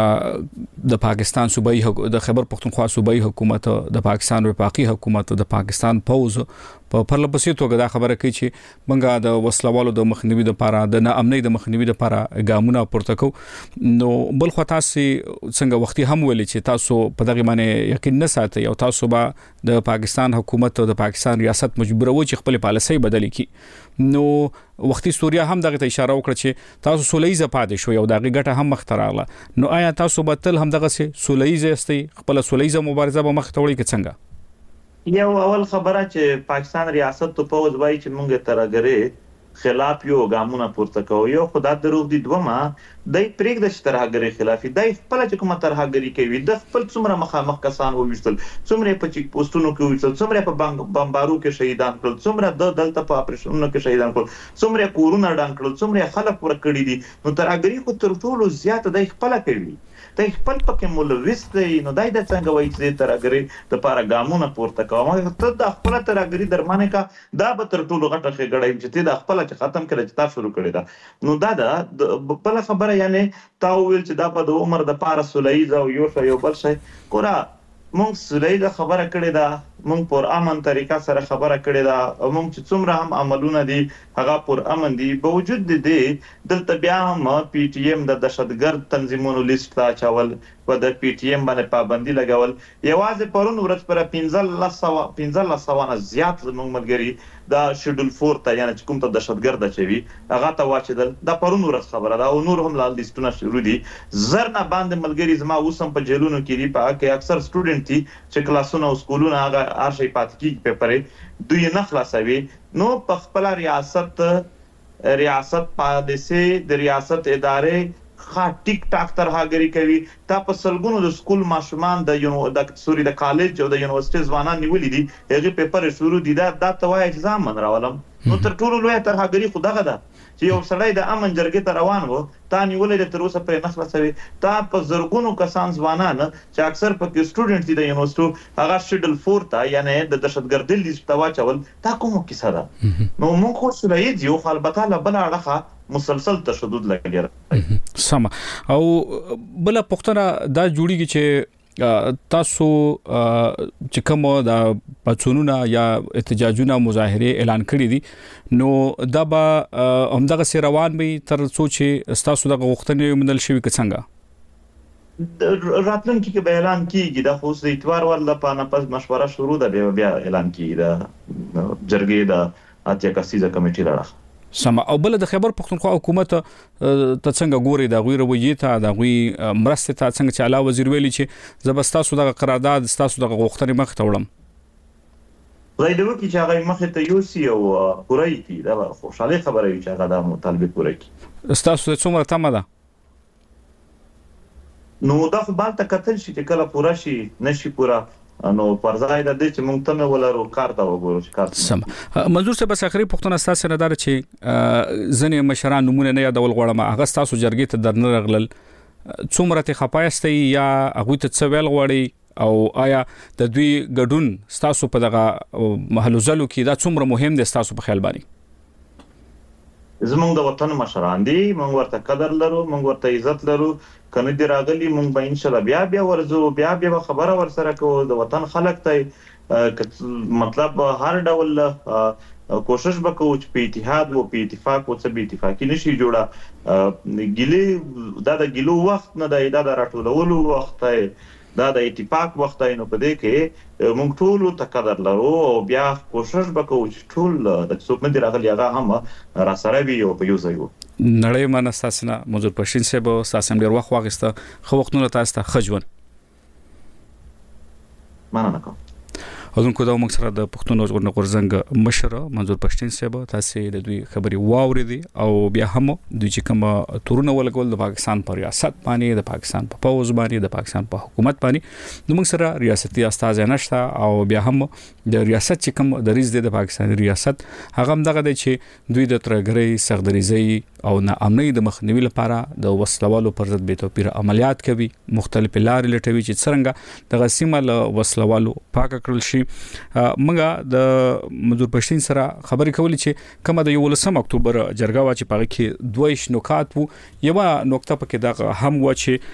د پاکستان صوبایي د خیبر پختونخوا صوبایي حکومت، د پاکستان وفاقي حکومت، د پاکستان پوز په پرلپسې توګه دا خبره کوي چې موږ د وسلوالو د مخنیوي لپاره، د ناامنۍ د مخنیوي لپاره ګامونه پورته کوو. نو بل خو تاسو څنګه وختي هم ویل چې تاسو په دغه باندې یقین نه ساتي او تاسو به د پاکستان حکومت او د پاکستان ریاست مجبور وو چې خپل پالیسي بدلی کړي. نو وختي سوریا هم دغه ته اشاره وکړه چې تاسو سولېزه پاتې شو او دغه ګټه هم مختراله. نو آیا تاسو به تل هم دغه سولېزه استي خپل سولېزه مبارزه به مخ ته وړي کې څنګه؟ یو اول خبره چې پاکستان ریاست ته په وځوي چې مونږ ترګره خلاف یو ګامونه پورته کوو. یو خدای دروغ دي، دومه دای پریک د ترهګری خلافي دای خپل چې کومه ترهګری کوي د خپل څومره مخامخ کسان وویستل، څومره په چیک پوسټونو کې وویستل، څومره په بمبارو کې شهیدان کړل، څومره د دلته په اپریشنونو کې شهیدان کړل، څومره کورونه ډنګ کړل، څومره خلک ورکړي دي. نو ترهګری خو تر ټولو زیات دای خپل کوي، دای خپل پکې مولویس دی. نو دای د څنګه وایي چې ترهګری د پاره ګامونه پورته کوي. ته د خپل ترهګری درمانه کا دا به تر ټولو غټه خګړې چې ته د خپل چې ختم کړي چې تاسو شروع کړی دا. نو دا بل خبره یعنی تا ویل چې دا په د عمر د پاره سولېزه او یو بل شي کورا مونږ سولېزه خبره کړې ده، مونږ پر امن طریقه سره خبره کړې ده او مونږ چې څومره هم عملونه دي هغه پر امن دي. باوجود دې دلته بیا هم پی ټی ایم د دهشتګرد تنظیمونو لیست ته چول و د پی ټی ایم باندې پابندي لګول. یوازې پرون ورځ پر 1500 نه زیات زموږ ملګری دا شیډول 4 ته یعنی کوم ته دهشتګرد چوي هغه ته واچدل. دا پرون ورځ خبره ده او نور هم لال لیستونه شروع دي. زرنه باندې ملګری زما اوسم په جیلونو کې دي، په کې اکثر سټوډنټ دي چې کلاسونه او سکولونه هغه ارشي پات کی پیپرې دوی نه خلاصوي. نو په خپل ریاست پالیسي د ریاست ادارې خا ټیک ټاک ترهګری کوي. تا په سلګونو د سکول ماشومان د سوري د کالج او د یونیورسيټي ځوانان نیولې دي، هغه پیپر شروع دي. دا توای اگزام من راولم. نو تر ټولو لوی ترهګری خو دغه ده چې یو سړی د امن جرګې ته روان و تا نیولې تر اوسه پرې نه خلاصوي تا په زرګونو کسان ځوانان چې اکثر پکې سټوډنټ دي د یونیورسيټي هغه شیډل 4 ته یعنی د دهشتګردۍ لیست ته واچول تا کومه کیسه ده نو موږ خو سولې یو خو البته له بل اړخه مسلسل تشدد لګي سم او بل پختنه دا جوړیږي چې تاسو چې کوم د پاتونونه یا احتجاجونه مظاهره اعلان کړی دي نو دا به همدغه سي روان وي تر څو چې تاسو د غوښتنې منل شوی څنګه راتلونکي کې به اعلان کیږي د خو د اتوار ور د پانه پس مشوره شروع ده بیا اعلان کیږي د جرګې د اتیا کسیزه کمیټې راځي سم او بل د خیبر پختونخوا حکومت ته څنګه ګوري دا غوي رویه ته دا غوي مرسته ته څنګه چې علاوه وزیر ویلي چې زبستاسو د قرارداد ستاسو د غوښتنې مخ ته وړم زیدو کې چې هغه مخ ته یوسي او پورای کی دا خوشاله خبره وي چې هغه د مطالبه پوره کی ستاسو څومره تمه ده نو دا خو بال ته کتل شي چې کله پوره شي نشي پوره نو پرځای د دې چې مونږ ته ولرو کار دا وګورو چې کار سم منظور صاحب اخري پښتون اساس نه دار چې ځنې مشران نمونه نه یادول غواړم هغه تاسو جرګې ته درنه رغلل څومره ته خپایسته یا هغه ته څویل غواړي او آیا د دوی ګډون تاسو په دغه محلو زلو کې دا څومره مهم دي تاسو په خیال باندې زمونږ د وطن مشران دي مونږ ورته قدر لرو مونږ ورته عزت لرو کنه دی راغلي مونږ به ان شاء الله بیا ورزو بیا خبره ور سره کوو د وطن خلک ته مطلب هر ډول کوشش وکړو چې په اتحاد او په اتفاق او څه به اتفاقی نشي جوړه ګيلي دا د ګيلو وخت نه د راټولولو وخت دا د اتفاق وخت نه پدې کې مونږ ټول ته قدر لرو او بیا کوشش وکړو چې ټول د څوک نه دی راغلي هغه هم را سره وي او په یو ځای وو نړۍ مناساسنه منظور پښتين صاحب ساسم ډیر وخت واغسته خو وختونه تاسو ته خجون مننه کوم اذن کو دا موږ سره د پښتون ژغورنې غورځنګ مشر منظور پښتين صاحب تاسو د دوی خبري واوريدي او بیا هم دوی چې کوم تورونه ولګول د پاکستان پر ریاست باندې د پاکستان په پوز باندې د پاکستان په حکومت باندې نو موږ سره ریاستي استاد نشته او بیا هم د ریاست چې کوم د ریاض د پاکستان ریاست هغه هم دغه دی چې دوی د ترګري سغدريزي او نه امني د مخنیوي لپاره د وسلوالو پر ضد به توپیر عملیات کوي مختلف لارې لټوي چې څنګه د غسیمه له وسلوالو پاک کړل شي موږ د منظور پښتين سره خبرې کولې چې کومه د 11 اکتوبر جرګه وا چې پاره کې دویش نکات وو یو نقطه پکې دا هم و چې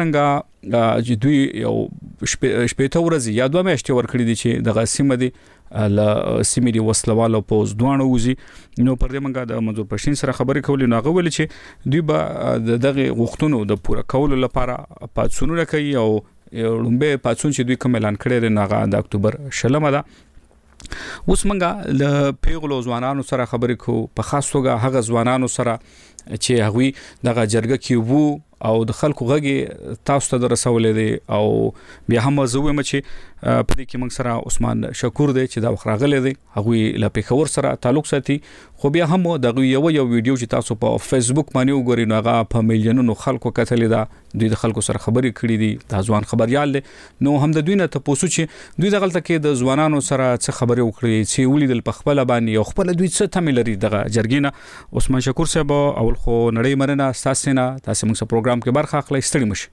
څنګه دوی یو شپېته ورځې یا دوه میاشتې ورکړې دي چې د غسیمه دي ل سیمې وسلوالو په ځوانو وزي نو پر دې منګه د منظور پښتين سره خبرې کولې نو غوول چې دوی به دغه غوښتنو د پوره کولو لپاره پاتسونونه کوي او لومبه پاتسون چې دوی کوم اعلان کړی نه د اکتوبر شلمه ده اوس منګه ل پیغلو ځوانانو سره خبرې کو په خاص توګه هغه ځوانانو سره چې هغوی دغه جرګه کې وو او د خلکو غږی تاسو ته رسولې دي او بیا هم زویم چې په دې کې موږ سره عثمان شکور دی چې دا وخراغلې دي هغوی له پیښور سره تعلق ساتي خو بیا هم دغه یو ویډیو چې تاسو په فیسبوک باندې وګورئ نو هغه په میلیونونو خلکو کتلې ده دوی د خلکو سره خبرې کړې دي دا ځوان خبريال دي نو هم د دوی نه تاسو چې دوی دغه کې د ځوانانو سره څه خبرې وکړي چې ولیدل په خپل باندې او خپل دوی څه تمه لري دغه جرګینه عثمان شکور صاحب اول خو نړۍ مرنه تاسو موږ سره پروګرام کې برخه اخلي ستړي مشه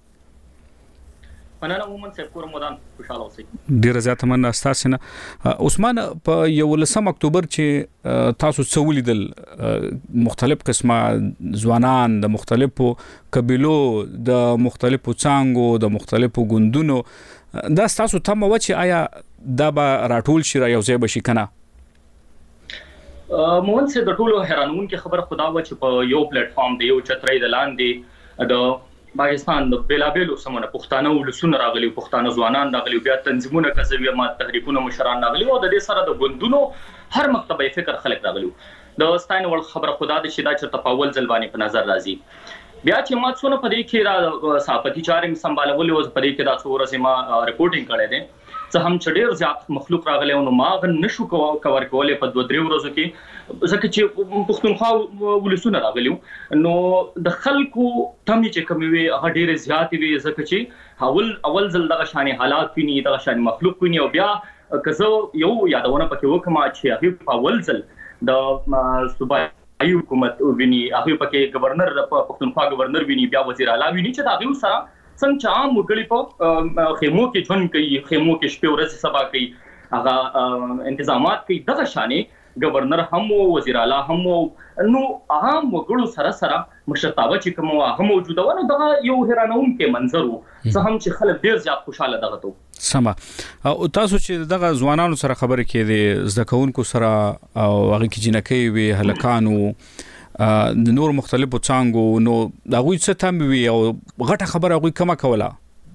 مننه عموما صاحب کور مودان خوشاله اوسئ ډیر زیات مننه تاسو نه عثمان په 11 اکتوبر چې تاسو څولیدل مختلف قسمه ځوانان د مختلفو قبيلو د مختلفو څنګهو د مختلفو ګوندونو دا تاسو تمه و چې آیا دا به راټول شي را یو ځای بشي کنه مون څه د ټولو حیرانون کې خبر خدا و چې په یو پلیټ فارم دی یو چترۍ د لاندې د پاکستان د بلابلو سمونه پښتانه ولسونه راغلي پښتانه ځوانان راغلي بیا تنظیمونه کزوی ما تحریکونه مشران راغلي او د دې سره د ګوندونو هر مکتبه فکر خلک راغلي د ستاین ول خبر خدا د شیدا چرته په اول ځل باندې په نظر راځي بیا چې ما څونه په دې کې را صحافتي چارې سمبالول او په دې کې دا څو ورځې ما ریپورتینګ کړې ده څه هم چډیر زیات مخلوق راغلی نو ما نشو کور کولې په 2-3 ورځو کې ځکه چې پښتونخوا ولسونه راغلی نو د خلکو تمې چې کومې وي هغه ډېر زیات وي ځکه چې اول ځل دغه شان حالات ویني دغه شان مخلوق ویني او بیا که زه یو یادونه پکې وکم چې هغه په اول ځل د صوبای صوبایي حکومت ویني هغه پکې گورنر پښتونخوا گورنر ویني بیا وزیر اعلی ویني چې دا غو سره څنګه عام وګړي په خیمو کې ژوند کوي خیمو کې شپه ورځ سبا کوي هغه تنظیمات کوي دغه شانې گورنر هم وزیر اعلی هم نو عام وګړو سره مشرتابه چې کوم هغه موجوده و نو دا یو حیرانونکې منظر وو څه هم چې خلک ډیر زیات خوشاله دغه تو سما او تاسو چې دغه ځوانانو سره خبرې کړي زده کوونکو سره او هغه کې جنکې وی هلکانو د نور مختلفو څنګه نو دا غوي څه تم وی او غټه خبره غوي کما کوله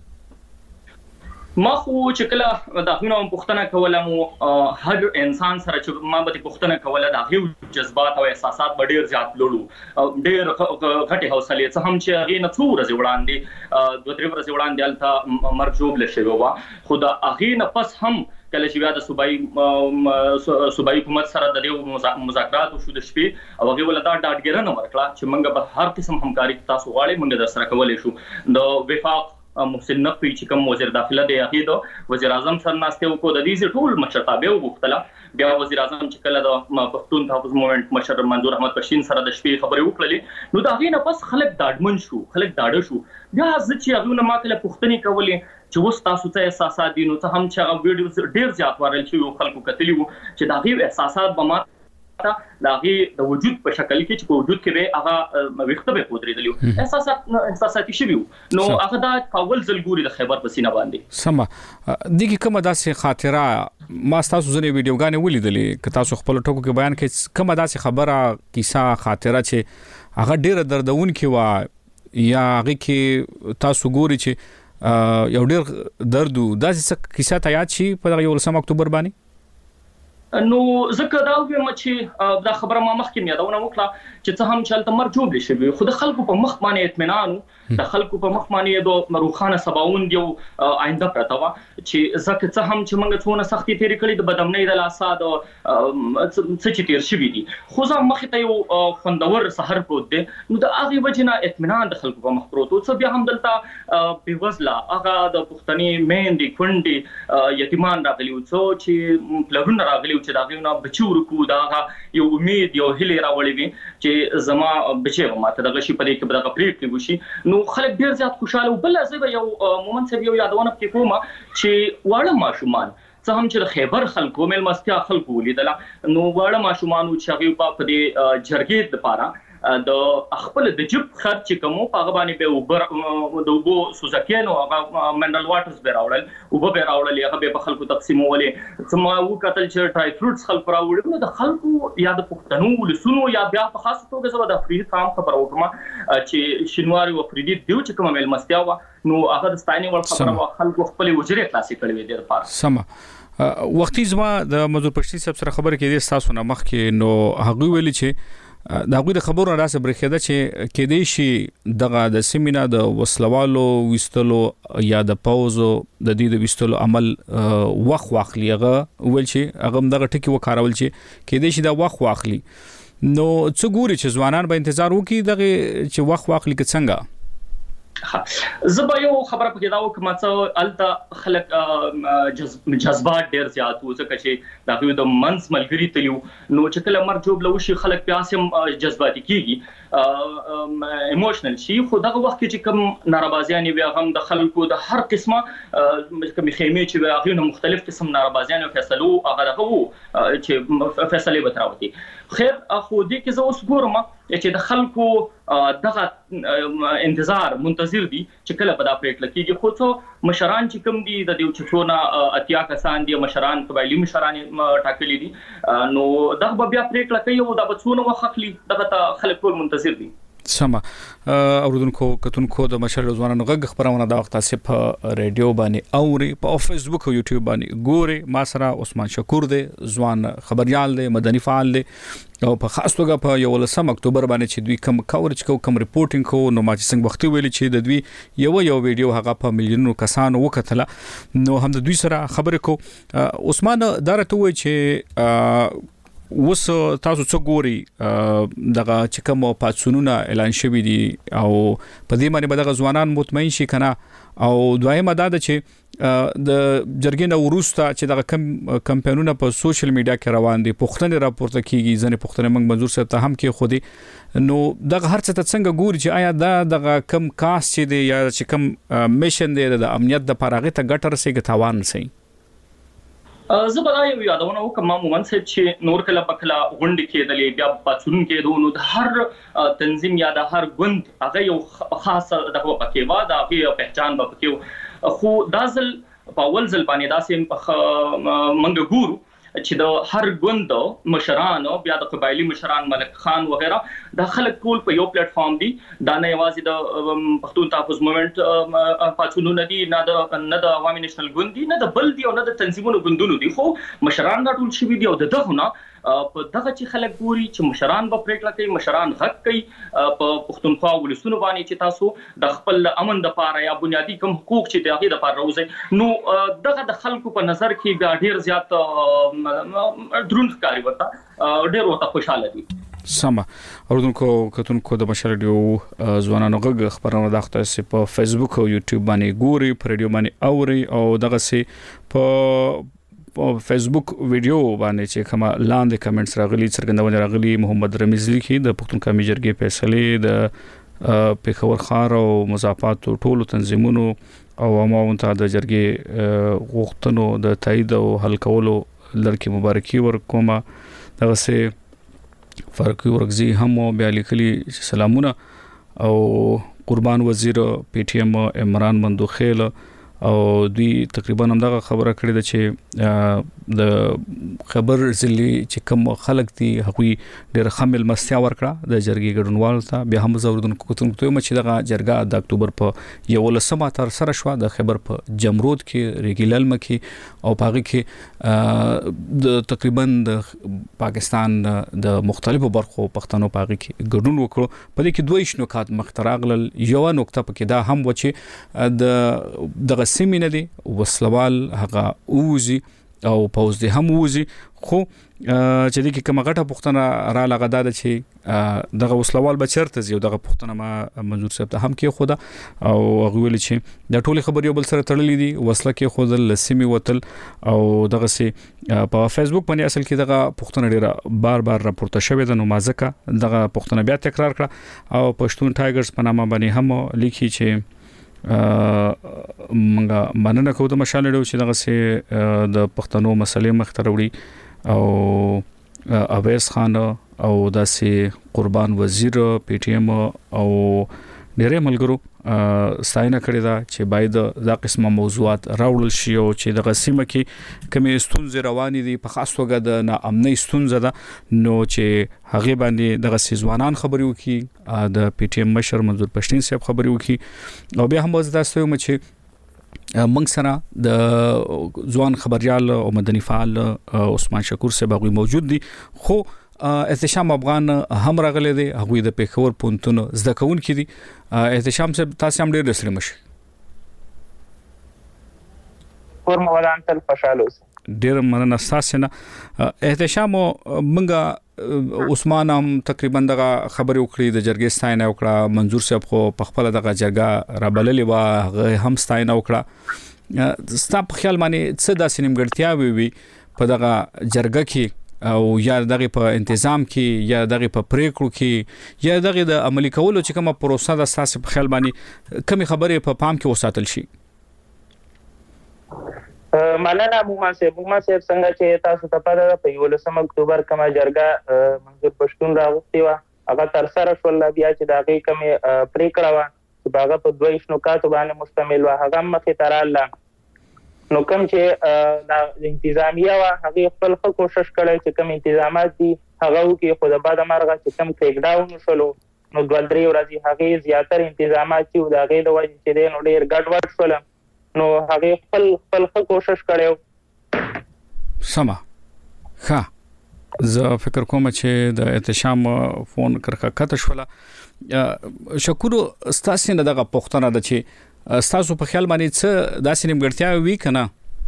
ما خو چې کله دا غوونه پښتنه کوله هر انسان سره چې ما به پښتنه کوله دا غو جذبات او احساسات ډېر زیات لولو ډېر غټه حوصله څه هم چې هغه نه څو ورځې وړاندې 2-3 ورځې وړاندې الته مرجوب لشي ووا خدا هغه نه پس هم کله چې بیا د صوبایي حکومت سره د مذاکرات شو د شپې او هغه ولدا ډاډګرنه ورکړه چې موږ به هر قسم همکاري تاسو غواړي موږ در سره کولای شو د وفاق محسن نقوی چې کوم وزیر داخله دی هغه د وزیر اعظم سره ناشته وکړو د دې ټول مشرتابه وغوښتله بیا وزیر اعظم چې کله د پښتون تحفظ موومېنټ مشر منظور احمد پښین سره د شپې خبرې وکړلې نو دا غي نه پس خلک داډمن شو خلک داډه شو بیا چې هغه نه ما کله پښتني کولې چې وس تاسو ته احساسات دي نو ته هم چې هغه ویډیو ډیر زیات وایرل شو خلکو کتلی وو چې دا غي احساسات به ما داغي د وجود په شکل کې چې په وجود کې به هغه وخته به پودريدلی احساساتي شوی نو هغه دا اول ځلګوري د خیبر په سینه باندې سما دغه کومه داسې خاطره ما تاسو ځنې ویډیوګانې ولیدلې که تاسو خپل ټکو کې بیان کړئ کومه داسې خبره کیسه خاطره چې هغه ډیره دردون کې و یا هغه کې تاسو ګوري چې یو ډیر درد داسې کیسه ته یاد شي په یو 8 اکتوبر باندې نو زکه دا وایم چې دا خبره ما مخکې یادونه وکړه چې څه هم چلته مرجوب لشي خو د خلکو په مخ باندې اطمینان د خلکو په مخ باندې د روخانه سباوون دی آینده پرته و چې زکه څه هم چې موږ څونه سختي تیر کړی د بدامنۍ د لاساد څه چې تیر شوی دي خو ځم مخ ته یو خوندور سحر پروت دی نو د هغه وجنه اطمینان د خلکو په مخ پروت او څه بیا هم دلته بیوزلا هغه د پښتني مېندې کونډې یتیمان راغلي او څو چې پلرونه راغلي چې دا غوونه بچو ورکو دا یو امید یو هیله راوړي وي چې زما بچي ماته دغه شي پرې کې دغه پریټ کې وشي نو خلک ډیر زیات خوشاله بل ځای یو مومنت سره یو یادونه کې کومه چې واړه ماشومان څه هم چې خیبر خلکو مل مستیا خلکو لیدل نو واړه ماشومان چې هغه په دې جرګې لپاره د خپل د جيب خرچ کوم په هغه باندې به اوبر د وبو سوزکینو هغه منرال واټرز به راوړل او به راوړل هغه به خلکو تقسیمولې ثم او قتل چې ټرای فروټس خلک راوړل نو د خلکو یا د پښتنو لسونو یا بیا په خاص توګه زو د افریدي فارم خبر وکړم چې شینواری او افریدي دیو چې کوم مل مستیا و نو هغه د ستاینې ول خبره خلکو خپل وجري خلاصې کړې وې د لپاره سم وختي زما د مزور پښتي صاحب سره خبره کې د تاسو نه مخ کې نو هغه ویلي چې دا غوې د خبرو راځه برخیده چې کې دی شي دغه د سیمینا د وسلوالو وستلو یا د پاوزو د دې د وستلو عمل وخت واخلیغه ول شي هغه دغه ټکی وکارول شي کې دی شي دا وخت واخلي نو څه ګوري چې ځوانان به انتظار وکړي دغه چې وخت واخلي کې څنګه زبا یو خبره پکې دا وکم چې الته خلک جذبات ډیر زیات وو ځکه چې دا د منس ملګری تلیو نو چې کله مرجوب لوشي خلک پیاسم جذباتي کیږي ایموشنل شي خو دغه وخت کې چې کوم ناربازيان بیا هم د خلکو د هر قسمه کوم خیمه چې هغه مختلف قسم ناربازيان او فیصلو هغه وو چې فیصله وتراوتي خیر خو دې کې زه اوس ګورم چې د خلکو دغه انتظار منتظر دي چې کله به دا پریکړه کیږي خو څو مشران چې کوم دي د دې چټونه اتیا کسان دي مشران قبایلی مشران ټاکلي دي نو دغه بیا پریکړه کوي او دا به څونه وخت اخلي دغه خلک ټول منتظر دي سما اوردونکو کتونکو د مشر ځوانانو غږ خبرونه د وخت اسف ریډیو باندې اوري په فیسبوک او یوټیوب باندې ګوري ما سره عثمان شکور دی ځوان خبريال دی مدني فعال دی او په خاص توګه په 11 اکتوبر باندې چې دوی کوم کاورج کوم ریپورټینګ کو نو ما چې څنګه وخت ویلي چې د دوی یو ویډیو هغه په میلیونونو کسانو وکتله نو هم د دوی سره خبرې کو عثمان درته وای چې وس تاسو څو ګوري دغه چې کوم پاتسونونه اعلان شوی دي او په دې باندې دغه ځوانان مطمئن شي کنه او دویمه دا ده چې د جرګې نه وروسته چې دغه کمپاینونه په سوشل میډیا کې روان دي پوښتنې راپورته کیږي ځنې پوښتنې موږ منظور صاحب ته هم کې خو دي نو دغه هر څه ته څنګه ګوري چې آیا دغه کم کاس چې دی یا چې کم میشن دی د امنیت د پراغه ته ګټر سي ګټاوان سي زه به دا یو یادونه وکم مومن صاحب چې نور کله پکلا غونډې کېدلې بیا پاتون کېدو نو د هر تنظیم یا د هر ګوند هغه یو خاص دغه پکې وا د هغه پہچان به پکې خو دازل په اول ځل باندې داسې منګ ګورو چې د هر ګوند مشران بیا د قبایلی مشران ملک خان وغیرہ د خلک ټول په یو پلیټ فارم دي دا نه یوازې د پښتون تحفظ موومېنټ پاتونونه دي نه د عوامي نېشنل ګوند دي نه د بل دي او نه د تنظیمونو ګوندونو دي خو مشران دا ټول شوي دي او دغه نه په دغه چې خلک ګوري چې مشران به پریکړه کوي مشران حق کوي په پښتونخوا ولسونو باندې چې تاسو د خپل امن د پاره یا بنیادی کوم حقوق چې دغه د پاره روزي نو دغه د خلکو په نظر کې بیا ډیر زیات دروند کاری وته ډیر وته خوشاله دي سما اوردونکو کتونکو د بشر ډیو ځوانانو غږ خبرونه داخته سي په فیسبوک او یوټیوب باندې ګوري پر ریډیو باندې اوري او دغه سي په فیسبوک ویډیو باندې چې کومه لاندې کمنټس راغلي څرګندونه راغلي محمد رمیز لیکي د پښتون کمی جرګې فیصله د پیښور خار او مضافات ټولو تنظیمونو او عوامو ته د جرګې غوښتنو د تایید او حل کولو لړکی مبارکي ورکوم دغه سي فرقي ورغزي هم بیا لیکلي سلامونه او قربان وزیر پی ټی ایم عمران مندوخیل او دوی تقریبا هم دغه خبره کړې ده چې د خبر ځلې چې کوم خلک دي هغوی ډېر خمل مستیا ورکړه د جرګې ګډونوال ته بیا هم زوردونکو کوتونکو چې دغه جرګه د اکتوبر په 11 تر سره شو د خبر په جمرود کې ریګیلل مکی او پاغي کې د تقریبا د پاکستان د مختلفو برخو پښتنو پاغي کې ګډون وکړو په دې کې دوه نکات مختراغل یو نقطه پکې دا هم و چې د سیمینه دي وسلوال هغه اوزي او پوز دي هم اوزي خو چې دغه کومه غټه پښتنه را لغدا ده چې دغه وسلوال به چرته زیو دغه پښتنه ما منظور صاحب ته هم کې خوده او هغه ویل چې د ټولي خبر یو بل سره تړلې دي وسله کې خود لسمی وتل او دغه سي په فیسبوک باندې اصل کې دغه پښتنه ډیره بار راپورته شوې ده نو مازکه دغه پښتنه بیا تکرار کړه او پښتون ټایګرز په نامه باندې هم لیکي چې منګه مننه کوم د مشالډو چې دغه سي د پښتنو مسلې مختروړي او اویس خان او داسې قربان وزیر پی ټی ایم او ډېر ملګرو ستاینه کړې ده چې باید دا قسمه موضوعات راوړل شي او چې دغه سیمه کې کومې ستونزې روانې دي په خاص توګه د ناامنۍ ستونزه ده نو چې هغه باندې دغه سیزوانان خبري وکي د پی ټی ایم مشر منظور پښتين صاحب خبري وکي او بیا هم زداستو چې منګ سره د ځوان خبريال او مدني فعال عثمان شکور صاحب غوي موجود دي خو احتشام افغان هم راغلي دي هغه د پیښور پونتون زده کون کړي دي احتشام صاحب تاسو هم ډېر رسل مشي کور مولان تل خوشاله اوسئ ډېر مننه تاسو نه احتشام منګه عثمان هم تقریبا دغه خبرې وکړي د جرګې ستاینه وکړه منظور صاحب خو په خپل دغه جرګه را بللې و هم ستاینه وکړه ستا په خیال باندې څه داسې نیمګړتیا وي په دغه جرګه کې او یا دغه په تنظیم کې یا دغه په پریکړو کې یا دغه د عملي کولو چې کومه پروسه د اساس په خیال باندې کمی خبرې په پام کې وساتل شي مننه مومن صاحب څنګه چې تاسو ته پاره په 11 اکتوبر کومه جرګه منظور پښتون راغوښتي و هغه تر سره شول بیا چې دغه کومه پریکړه و چې هغه په دوه شنوکاتو باندې مشتمل و هغه مخې تراله نو کوم چې د انتظامیه وا هغه خپل کوشش کړی چې کوم انتظامات دي هغه کې خو د بعد مرغه چې کوم کېک ډاون شولو نو د ولدري ورځي هغه زیاتره انتظامات چې د هغه د وجه چې نو ډیر ګډوډ شول نو هغه خپل کوشش کړو سما ها زه فکر کوم چې د احتشام فون کرکه کته شوله شکر ستاسو نه دغه پښتنه د چې تاسو په خیال باندې څه داسې نیمګړتیا وی کنه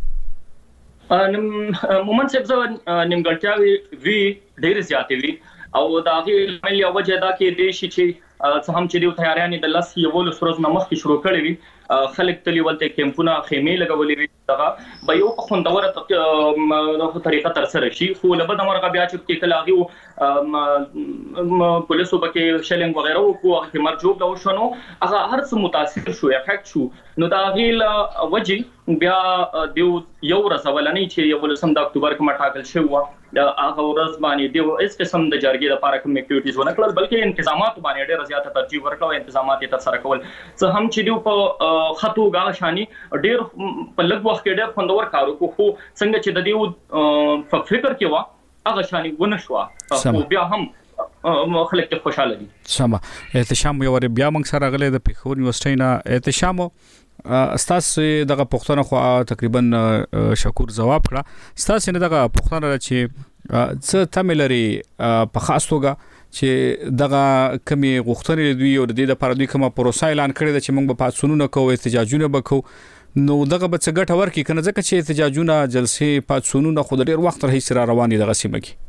مومن صاحب نیمګړتیا وی ډېر زیاتې وی او دا غي ملي وجه دا کې د شي چې څه هم چې د تیاریانې د لاس یو ورځ نه مخکې شروع کړې وي خلک تلی ولته کیمپونه خیمه لګولې وي دغه به یو په خوندوره طریقه تر سره شي خو لبد مرغه بیا چې کله هغه پولیسو بکې شلنګ وغیرہ او هغه مرجوب دا وشنو هغه هر څه متاثر شو افیکټ شو نو دا غیل وجه بیا دیو یو ورځ ولنې چې یو لسم د اکتوبر کې مټاکل شو دا هغه ورځ باندې دیو اس قسم د جرګې لپاره کوم اکټیویټیز ونه کړل بلکې انتظامات باندې ډېر زیاته ترجیح ورکړه انتظامات یې تر سره کول څه هم چې دیو په خطو غا شانی ډېر په لږ وخت کې ډېر خوندور کارو خو څنګه چې د دیو په فکر کې وا هغه شانی ونه شو خو بیا هم خلک ته خوشاله دي سم احتشام یو بیا موږ سره غلې د پیښور یونیورسيټي نه احتشام استاسو دغه پښتنه خو تقریبا شکور جواب کړه استاسو نه دغه پښتنه چې څه تملري په خاص توګه چې دغه کمی غوښتنې دوی او د دې لپاره دوی کومه پروسه اعلان کړې ده چې موږ په پاتسونونه کوو احتجاجونه وکړو نو دغه به څه ګټه ورکړي کنه ځکه چې احتجاجونه جلسې پاتسونونه خو ډېر وخت راهیسې را روان دي دغه سیمه کې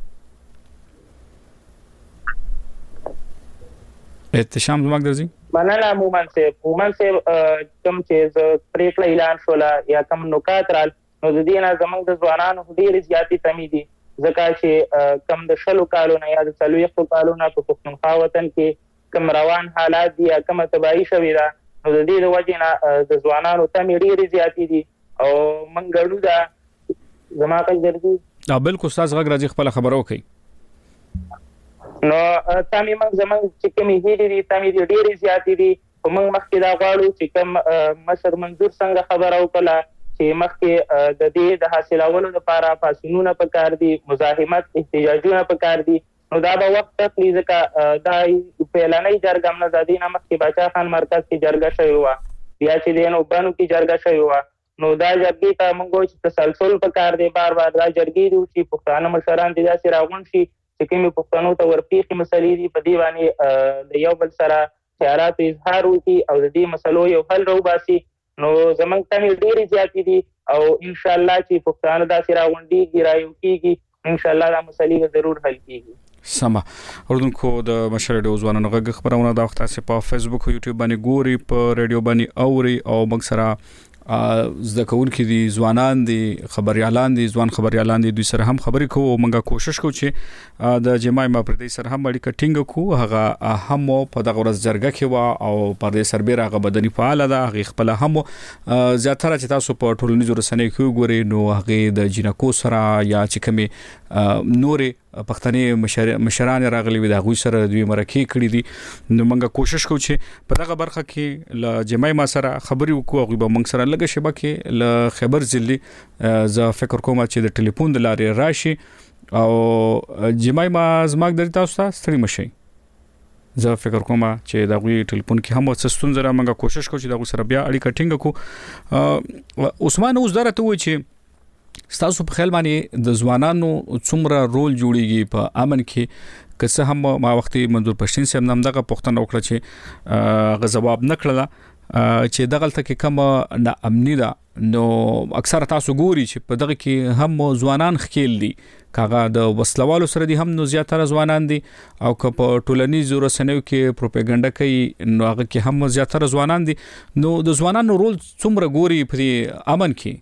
احتشام زموږ درځي مننه مومن صاحب کوم چې پریکړه اعلان شولا یا کوم نکات رال نو د دې نه زموږ د ځوانانو ډېر زیاتې کمی دي ځکه چې کم د شلو کالو نه یا د 40 کالو نه په پښتونخوا وطن کې کم روان حالات دي یا کم تباہي شوې ده نو د دې د وجې نه د ځوانانو کمی ډېر زیاتې دي او موږ ګړو دا زما کله درځي بالکل استاد غږ راځي خپل خبرو کوي نو تامي موږ زموږ چې کمی دي تامي ډېر زیاتې دي موږ مخکې دا غواړو چې کم مشر منظور څنګه خبره وکړه چې مخکې د دې د حاصلولو لپاره پاسونونه پکار دي مزاحمت احتجاجونه پکار دي نو دا به وخت تخلي ځکه دا پیلنۍ جرګه هم د دې نه مخکې باچا خان مرکز کې جرګه شوې وه بیا چې دی نو بانو کې جرګه شوې وه نو دا جرګې ته موږ چې تسلسل پکار دی بار بار دا جرګې دي چې پښتانه مشران دې داسې راغونډ شي چې کومې پښتنو ته ورپېښې مسلې دي په دې باندې د یو بل سره خیالاتو اظهار وکړي او د دې مسلو یو حل راوباسي نو زمونږ ته ډېرې زیاتې دي او ان شاء الله چې پښتانه داسې راغونډېږي رايو کېږي ان شاء الله دا مسلې ضرور حل کېږي سما اوردونکو د مشر د ځوانانو غږ خبرونه د وخت تاسو په فیسبوک او یوټیوب باندې ګوري په ریډیو باندې اوري او موږ سره زده کوونکي دي ځوانان دي خبريالان دي ځوان خبريالان دي دوی سره هم خبرې کوو موږ کوشش کوو چې د جماعي ماپردي سره هم اړیکه ټینګ کوو هغه هم په دغه ورځ جرګه کې و او پر دې سربېره هغه بدني فعال ده هغه خپل هم زیاتره چې تاسو په ټولنیزو رسنیو کې ګوري نو هغه د جنکو سره یا چې کومي نورې پښتني مشران راغلي وي دا غوي سره دوی مرکه کړی دي نو موږ کوشش کوو چې په دغه برخه کې ل جماعي ما سره خبري وکړو او موږ سره لګ شبکه ل خبر ځلي ز فکر کوم چې د ټلیفون د لارې راشي او جماعي ما زماګ درته تاسو ته ستړي مشي زه فکر کوم چې دا غوي ټلیفون کې هم څه ستونزه را موږ کوشش کوو چې دا غو سره بیا اړیکه ټینګ کوو عثمان اوس درته وای چې تاسو په خیال باندې د ځوانانو څومره رول جوړیږي په امن کې که څه هم ما وختي منظور پښتين سم نام دغه پښتنه وکړه چې غزواب نکړه چې دغه تل کوم نه امني ده نو اکثر تاسو ګوري چې په دغه کې هم ځوانان خېل دي کاغه د وسلوالو سره دي هم نو زیاتره ځوانان دي او که په ټولنیزو رسنیو کې پروپاګاندا کوي نو هغه کې هم زیاتره ځوانان دي نو د ځوانانو رول څومره ګوري په امن کې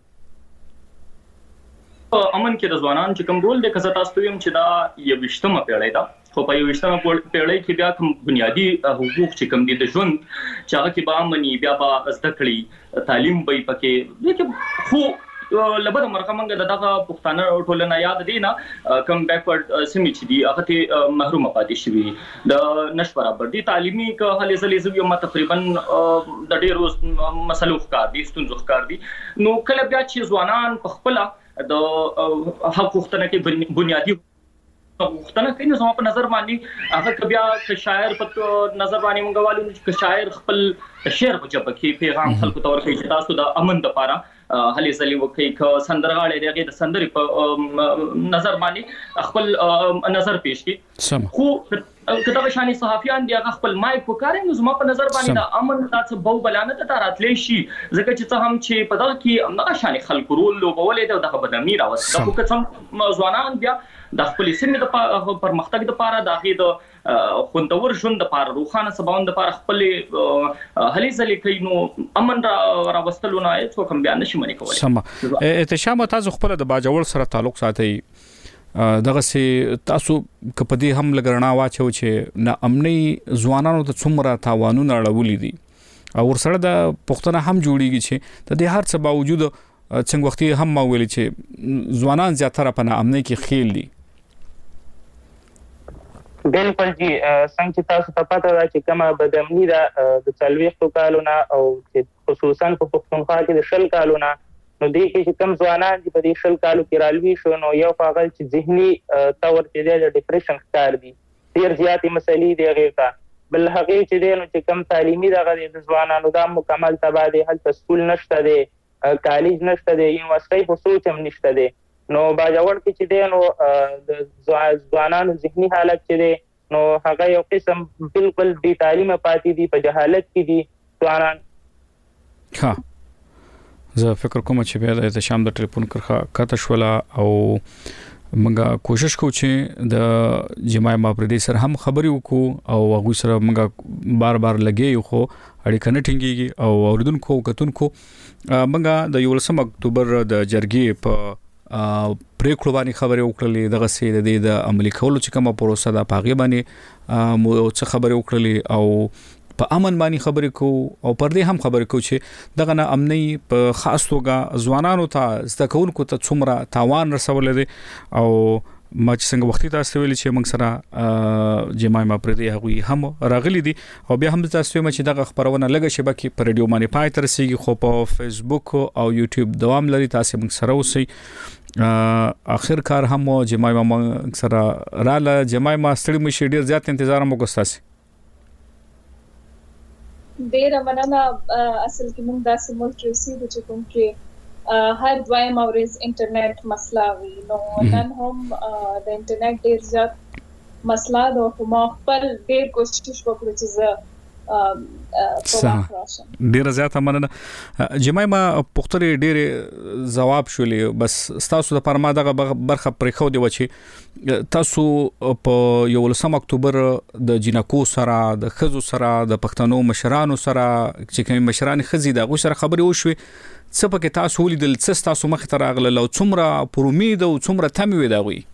امن کې د ځوانان چې کوم رول د کسه تاسو ویم چې دا یو وشتمه پیړۍ ده خو په یو وشتمه پیړۍ کې بیا کوم بنیادی حقوق چې کوم دي د ژوند چې هغه کې به امني بیا به زده کړي تعلیم به پکې لیکن خو لبد مرغه منګه دغه پښتانه ټولنه یاد دي نه کم بیکورډ سیمې چې دي هغه ته محروم پاتې شوی د نش برابر دي تعلیمي که هلي زلي یو تقریبا د ډېرو مسلو ښکار دي ستونزو ښکار دي نو کله بیا چې ځوانان په خپل د حق وختنه کې بنیادی وختنه کې نو زما په نظر باندې هغه بیا چې شاعر په نظر باندې مونږوالو چې شاعر خپل شعر په جبه کې پیغام خلکو ته ورکړي چې تاسو د امن لپاره هلي ځلي وکي ک سندرغاړي دغه د سندري په نظر باندې خپل نظر پیش کی خو کله شاني صحافیان دی هغه خپل مایک وکړي نو زما په نظر باندې د امن تاسو بو بلانه ته راتلې شي ځکه چې څه هم چې په دغه کې هغه شاني خلکو رول لوبولې د بدامي راوست د کوم ځوانان بیا د خپل سیمې د پرمختګ لپاره د هغه خوندور ژوند لپاره روخانه سباوند لپاره خپل هلي ځلې کوي نو امن را وستلونه هیڅ کوم بیان نشي منې کولای. سم احتشام تاسو خپل د باجوړ سره تعلق ساتي دغه سي تاسو کپدي هم لګرنا واچو چې نه امني ځوانانو ته څومره تاوانونه اړولې دي او ورسره د پښتنه هم جوړیږي چې د دې هر څه باوجود څنګه وختي هم ما ویل چې ځوانان زیاتره په امني کې خېل دي. بالکل جی څنګه چې تاسو ته پته ده چې کومه بدامنی ده د 40 کالونه او خصوصا په پښتونخوا کې د 10 کالونه نو دې کې چې کم ځوانان چې په دې 10 کالو کې رالوي شو نو یو پاغل چې ذهني تور چې د ډیپریشن ښکار دي ډیر زیاتې مسلې دی غیرته بل هغه چې دی نو چې کم تعلیمي دغه د ځوانانو دا مکمل تبا دی هلته سکول نشته دی کالج نشته دی یونیورسيټي په سوچ هم نشته دی نو باجوړ کې چې دی نو د ځوانانو ذهني حالت چې دی نو هغه یو قسم بالکل بي تعلیمه پاتې دي په جهالت کې دي ځوانان. ها زه فکر کوم چې بیا د احتشام د ټلیفون کرخه کاته شولا او منګه کوشش کوو چې د جماع ماپردي سره هم خبري وکړو او هغه سره منګه بار لګي خو اړیکه نه ټینګيږي او اوریدونکو کتونکو منګه د 18 اکتوبر د جرګې په پریکړه باندې خبري وکړلې دغه سي د عملي کولو چې کومه پروسه ده پاغي باندې مو څه خبري وکړلې او په امن باندې خبرې کو او پر دې هم خبرې کو چې دغه نه امني په خاص توګه ځوانانو ته زدهکونکو ته څومره تاوان رسول دي او ما چې څنګه وختي تاسو ویل چې موږ سره جماع ما پر دې هغوی هم راغلي دي او بیا هم تاسو چې دغه خبرونه لګه شبکې پر رادیو باندې پای تر سیږي خو په فیسبوک او یوټیوب دوام لري تاسو موږ سره اوسئ اخر کار هم جماع ما سره رااله جماع ما ستړي مشي ډیر زیات انتظار مو کوستاسي ډیر مننه اصل کې موږ داسې ملک رسیدو چې کوم کې هر دویم اورز انټرنیټ مسله وي نو نن هم د انټرنیټ ډیر زیات مسله ده او ما خپل ډیر کوشش وکړ چې زه ډیر زیات مننه جماع ما پختري ډیر جواب شولې بس تاسو د پرما دغه برخه پرې خو دی و چې تاسو په 18 اکتوبر د جنکو سره د خزو سره د پښتنو مشرانو سره چې کوم مشران خزي د غو سره خبري وشوي څه پکې تاسو ولیدل څه تاسو مخ ته راغله لو څومره پر امید او څومره تموي دا وي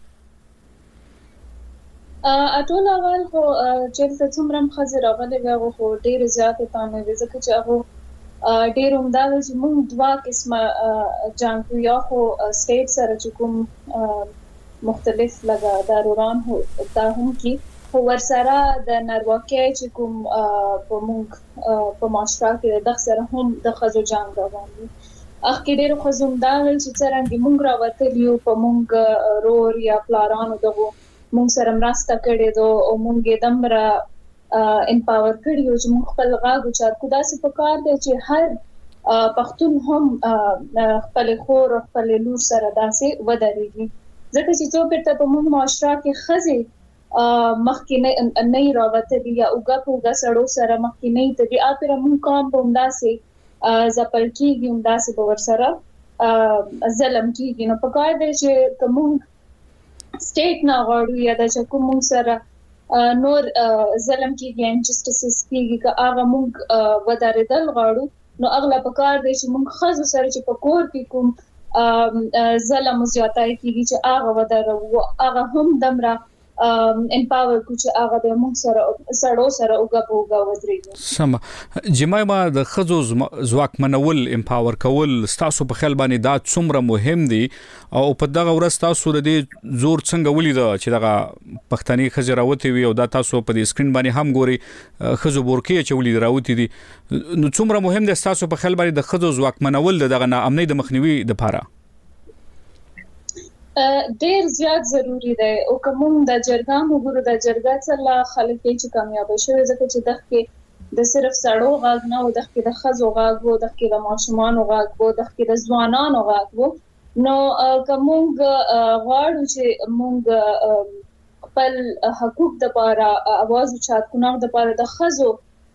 اټول اول خو چې څومره خزر راغله هغه خو ډیر زیات تانه وي ځکه چې هغه ډیر عمده چې موږ دوا قسمه جانګو یا خو سټیټ سره چې کوم مختلف لګا داروران هو دا هم کی خو ورسره د نارواکې چې کوم په موږ په معاشره کې د سره هم د خزو جنگ روان اخ ډیر خو زموږ دا چې څنګه موږ راوتلیو په موږ رور یا پلارانو دغه موږ سره مرسته کړې دو او موږ دمره امپاور کړیو چې موږ خپل غاغو چار کو داسې پکار دی چې هر پښتون هم خپل خور خپل لور سره داسې ودرېږي ځکه چې څو پرته په موږ معاشره کې خزي مخکې نه راوته یا اوګه سړو سره مخکې نه ته اپره موږ کوم بونداسې زپل کېږي همداسې باور سره ظلم کېږي نو پکار دی چې کوم سټیټ نه غواړو یا د کوم سره نور ظلم کېږي انجسټیسز کېږي که هغه موږ ودارېدل غواړو نو اغلا پکار دی چې موږ خزو سره چې په کور کې کوم ظلم زیاتای کېږي چې هغه ودارو هغه هم دمره امپاور کو چې هغه د موږ سره سړو سره اوګه ودرېږي سم جماع ما د خزو ځواک منول امپاور کول تاسو په خیال باندې دا څومره مهم دي او په دغه ورځ تاسو د دې زور څنګه ولید چې دغه پښتني خزر راوتی وي او دا تاسو په دې سکرین باندې هم ګوري خزو بورکې چې ولید راوتی دي نو څومره مهم دي تاسو په خیال باندې د خزو ځواک منول دغه ناامنۍ د مخنیوي لپاره ډیر زیات ضروری دی او کوم د جرګه وګورو د جرګه څخه خلک چې کامیاب شوي ځکه چې دغه د صرف سړو غاغ نه او دغه د خزو غاغ وو دغه د ماشومان غاغ وو دغه د ځوانانو غاغ وو نو کوم غواړو چې موږ خپل حقوق د لپاره आवाज اوچات کونو د لپاره د خزو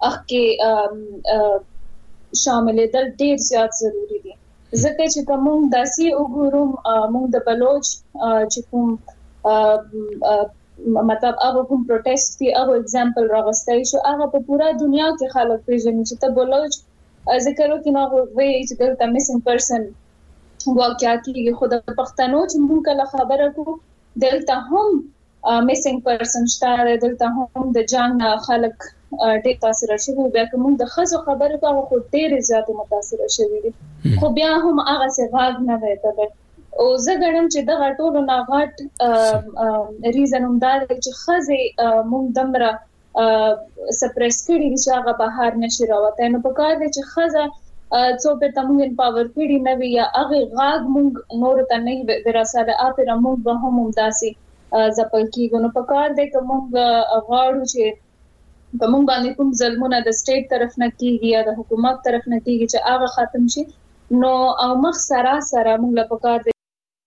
اخکې شامل دل ډیر زیات ضروری دي ځکه چې کوم داسي وګورم موږ د بلوچ چې کوم مطلب هغه کوم پروټیسټ دی هغه एग्जांपल راغستای شو هغه په پورا دنیا کې خلک پیژني چې ته بلوچ ذکر وکړي نو وایي چې دلته میسنګ پرسن واقعیت کې خود پښتنو چې موږ کله خبره کو دلته هم میسنګ پرسن شته دلته هم د جنگ خلک ډېر تاثیر شوی بیا کوم د خزو خبره کوي خو ډېر زیات متاثر شوی دي خو بیا هم هغه څه غاګ نه وته او زه ګڼم چې د غټولو نه غټ ریزن هم دا چې خزه مونږ دمره سپریس کړي چې هغه بهر نشي راوته نو په کار دي چې خزه څو په تمون پاور کړي نه وي هغه غاګ مونږ نور ته نه ورساله اپره مونږ به هم داسي ځپل کیږي نو په کار دي کوم غاړو چې په مونږ باندې کوم ظلمونه د سټیټ طرف نه کیږي یا د حکومت طرف نه کیږي چې هغه ختم شي نو او مخ سره مونږ له پکار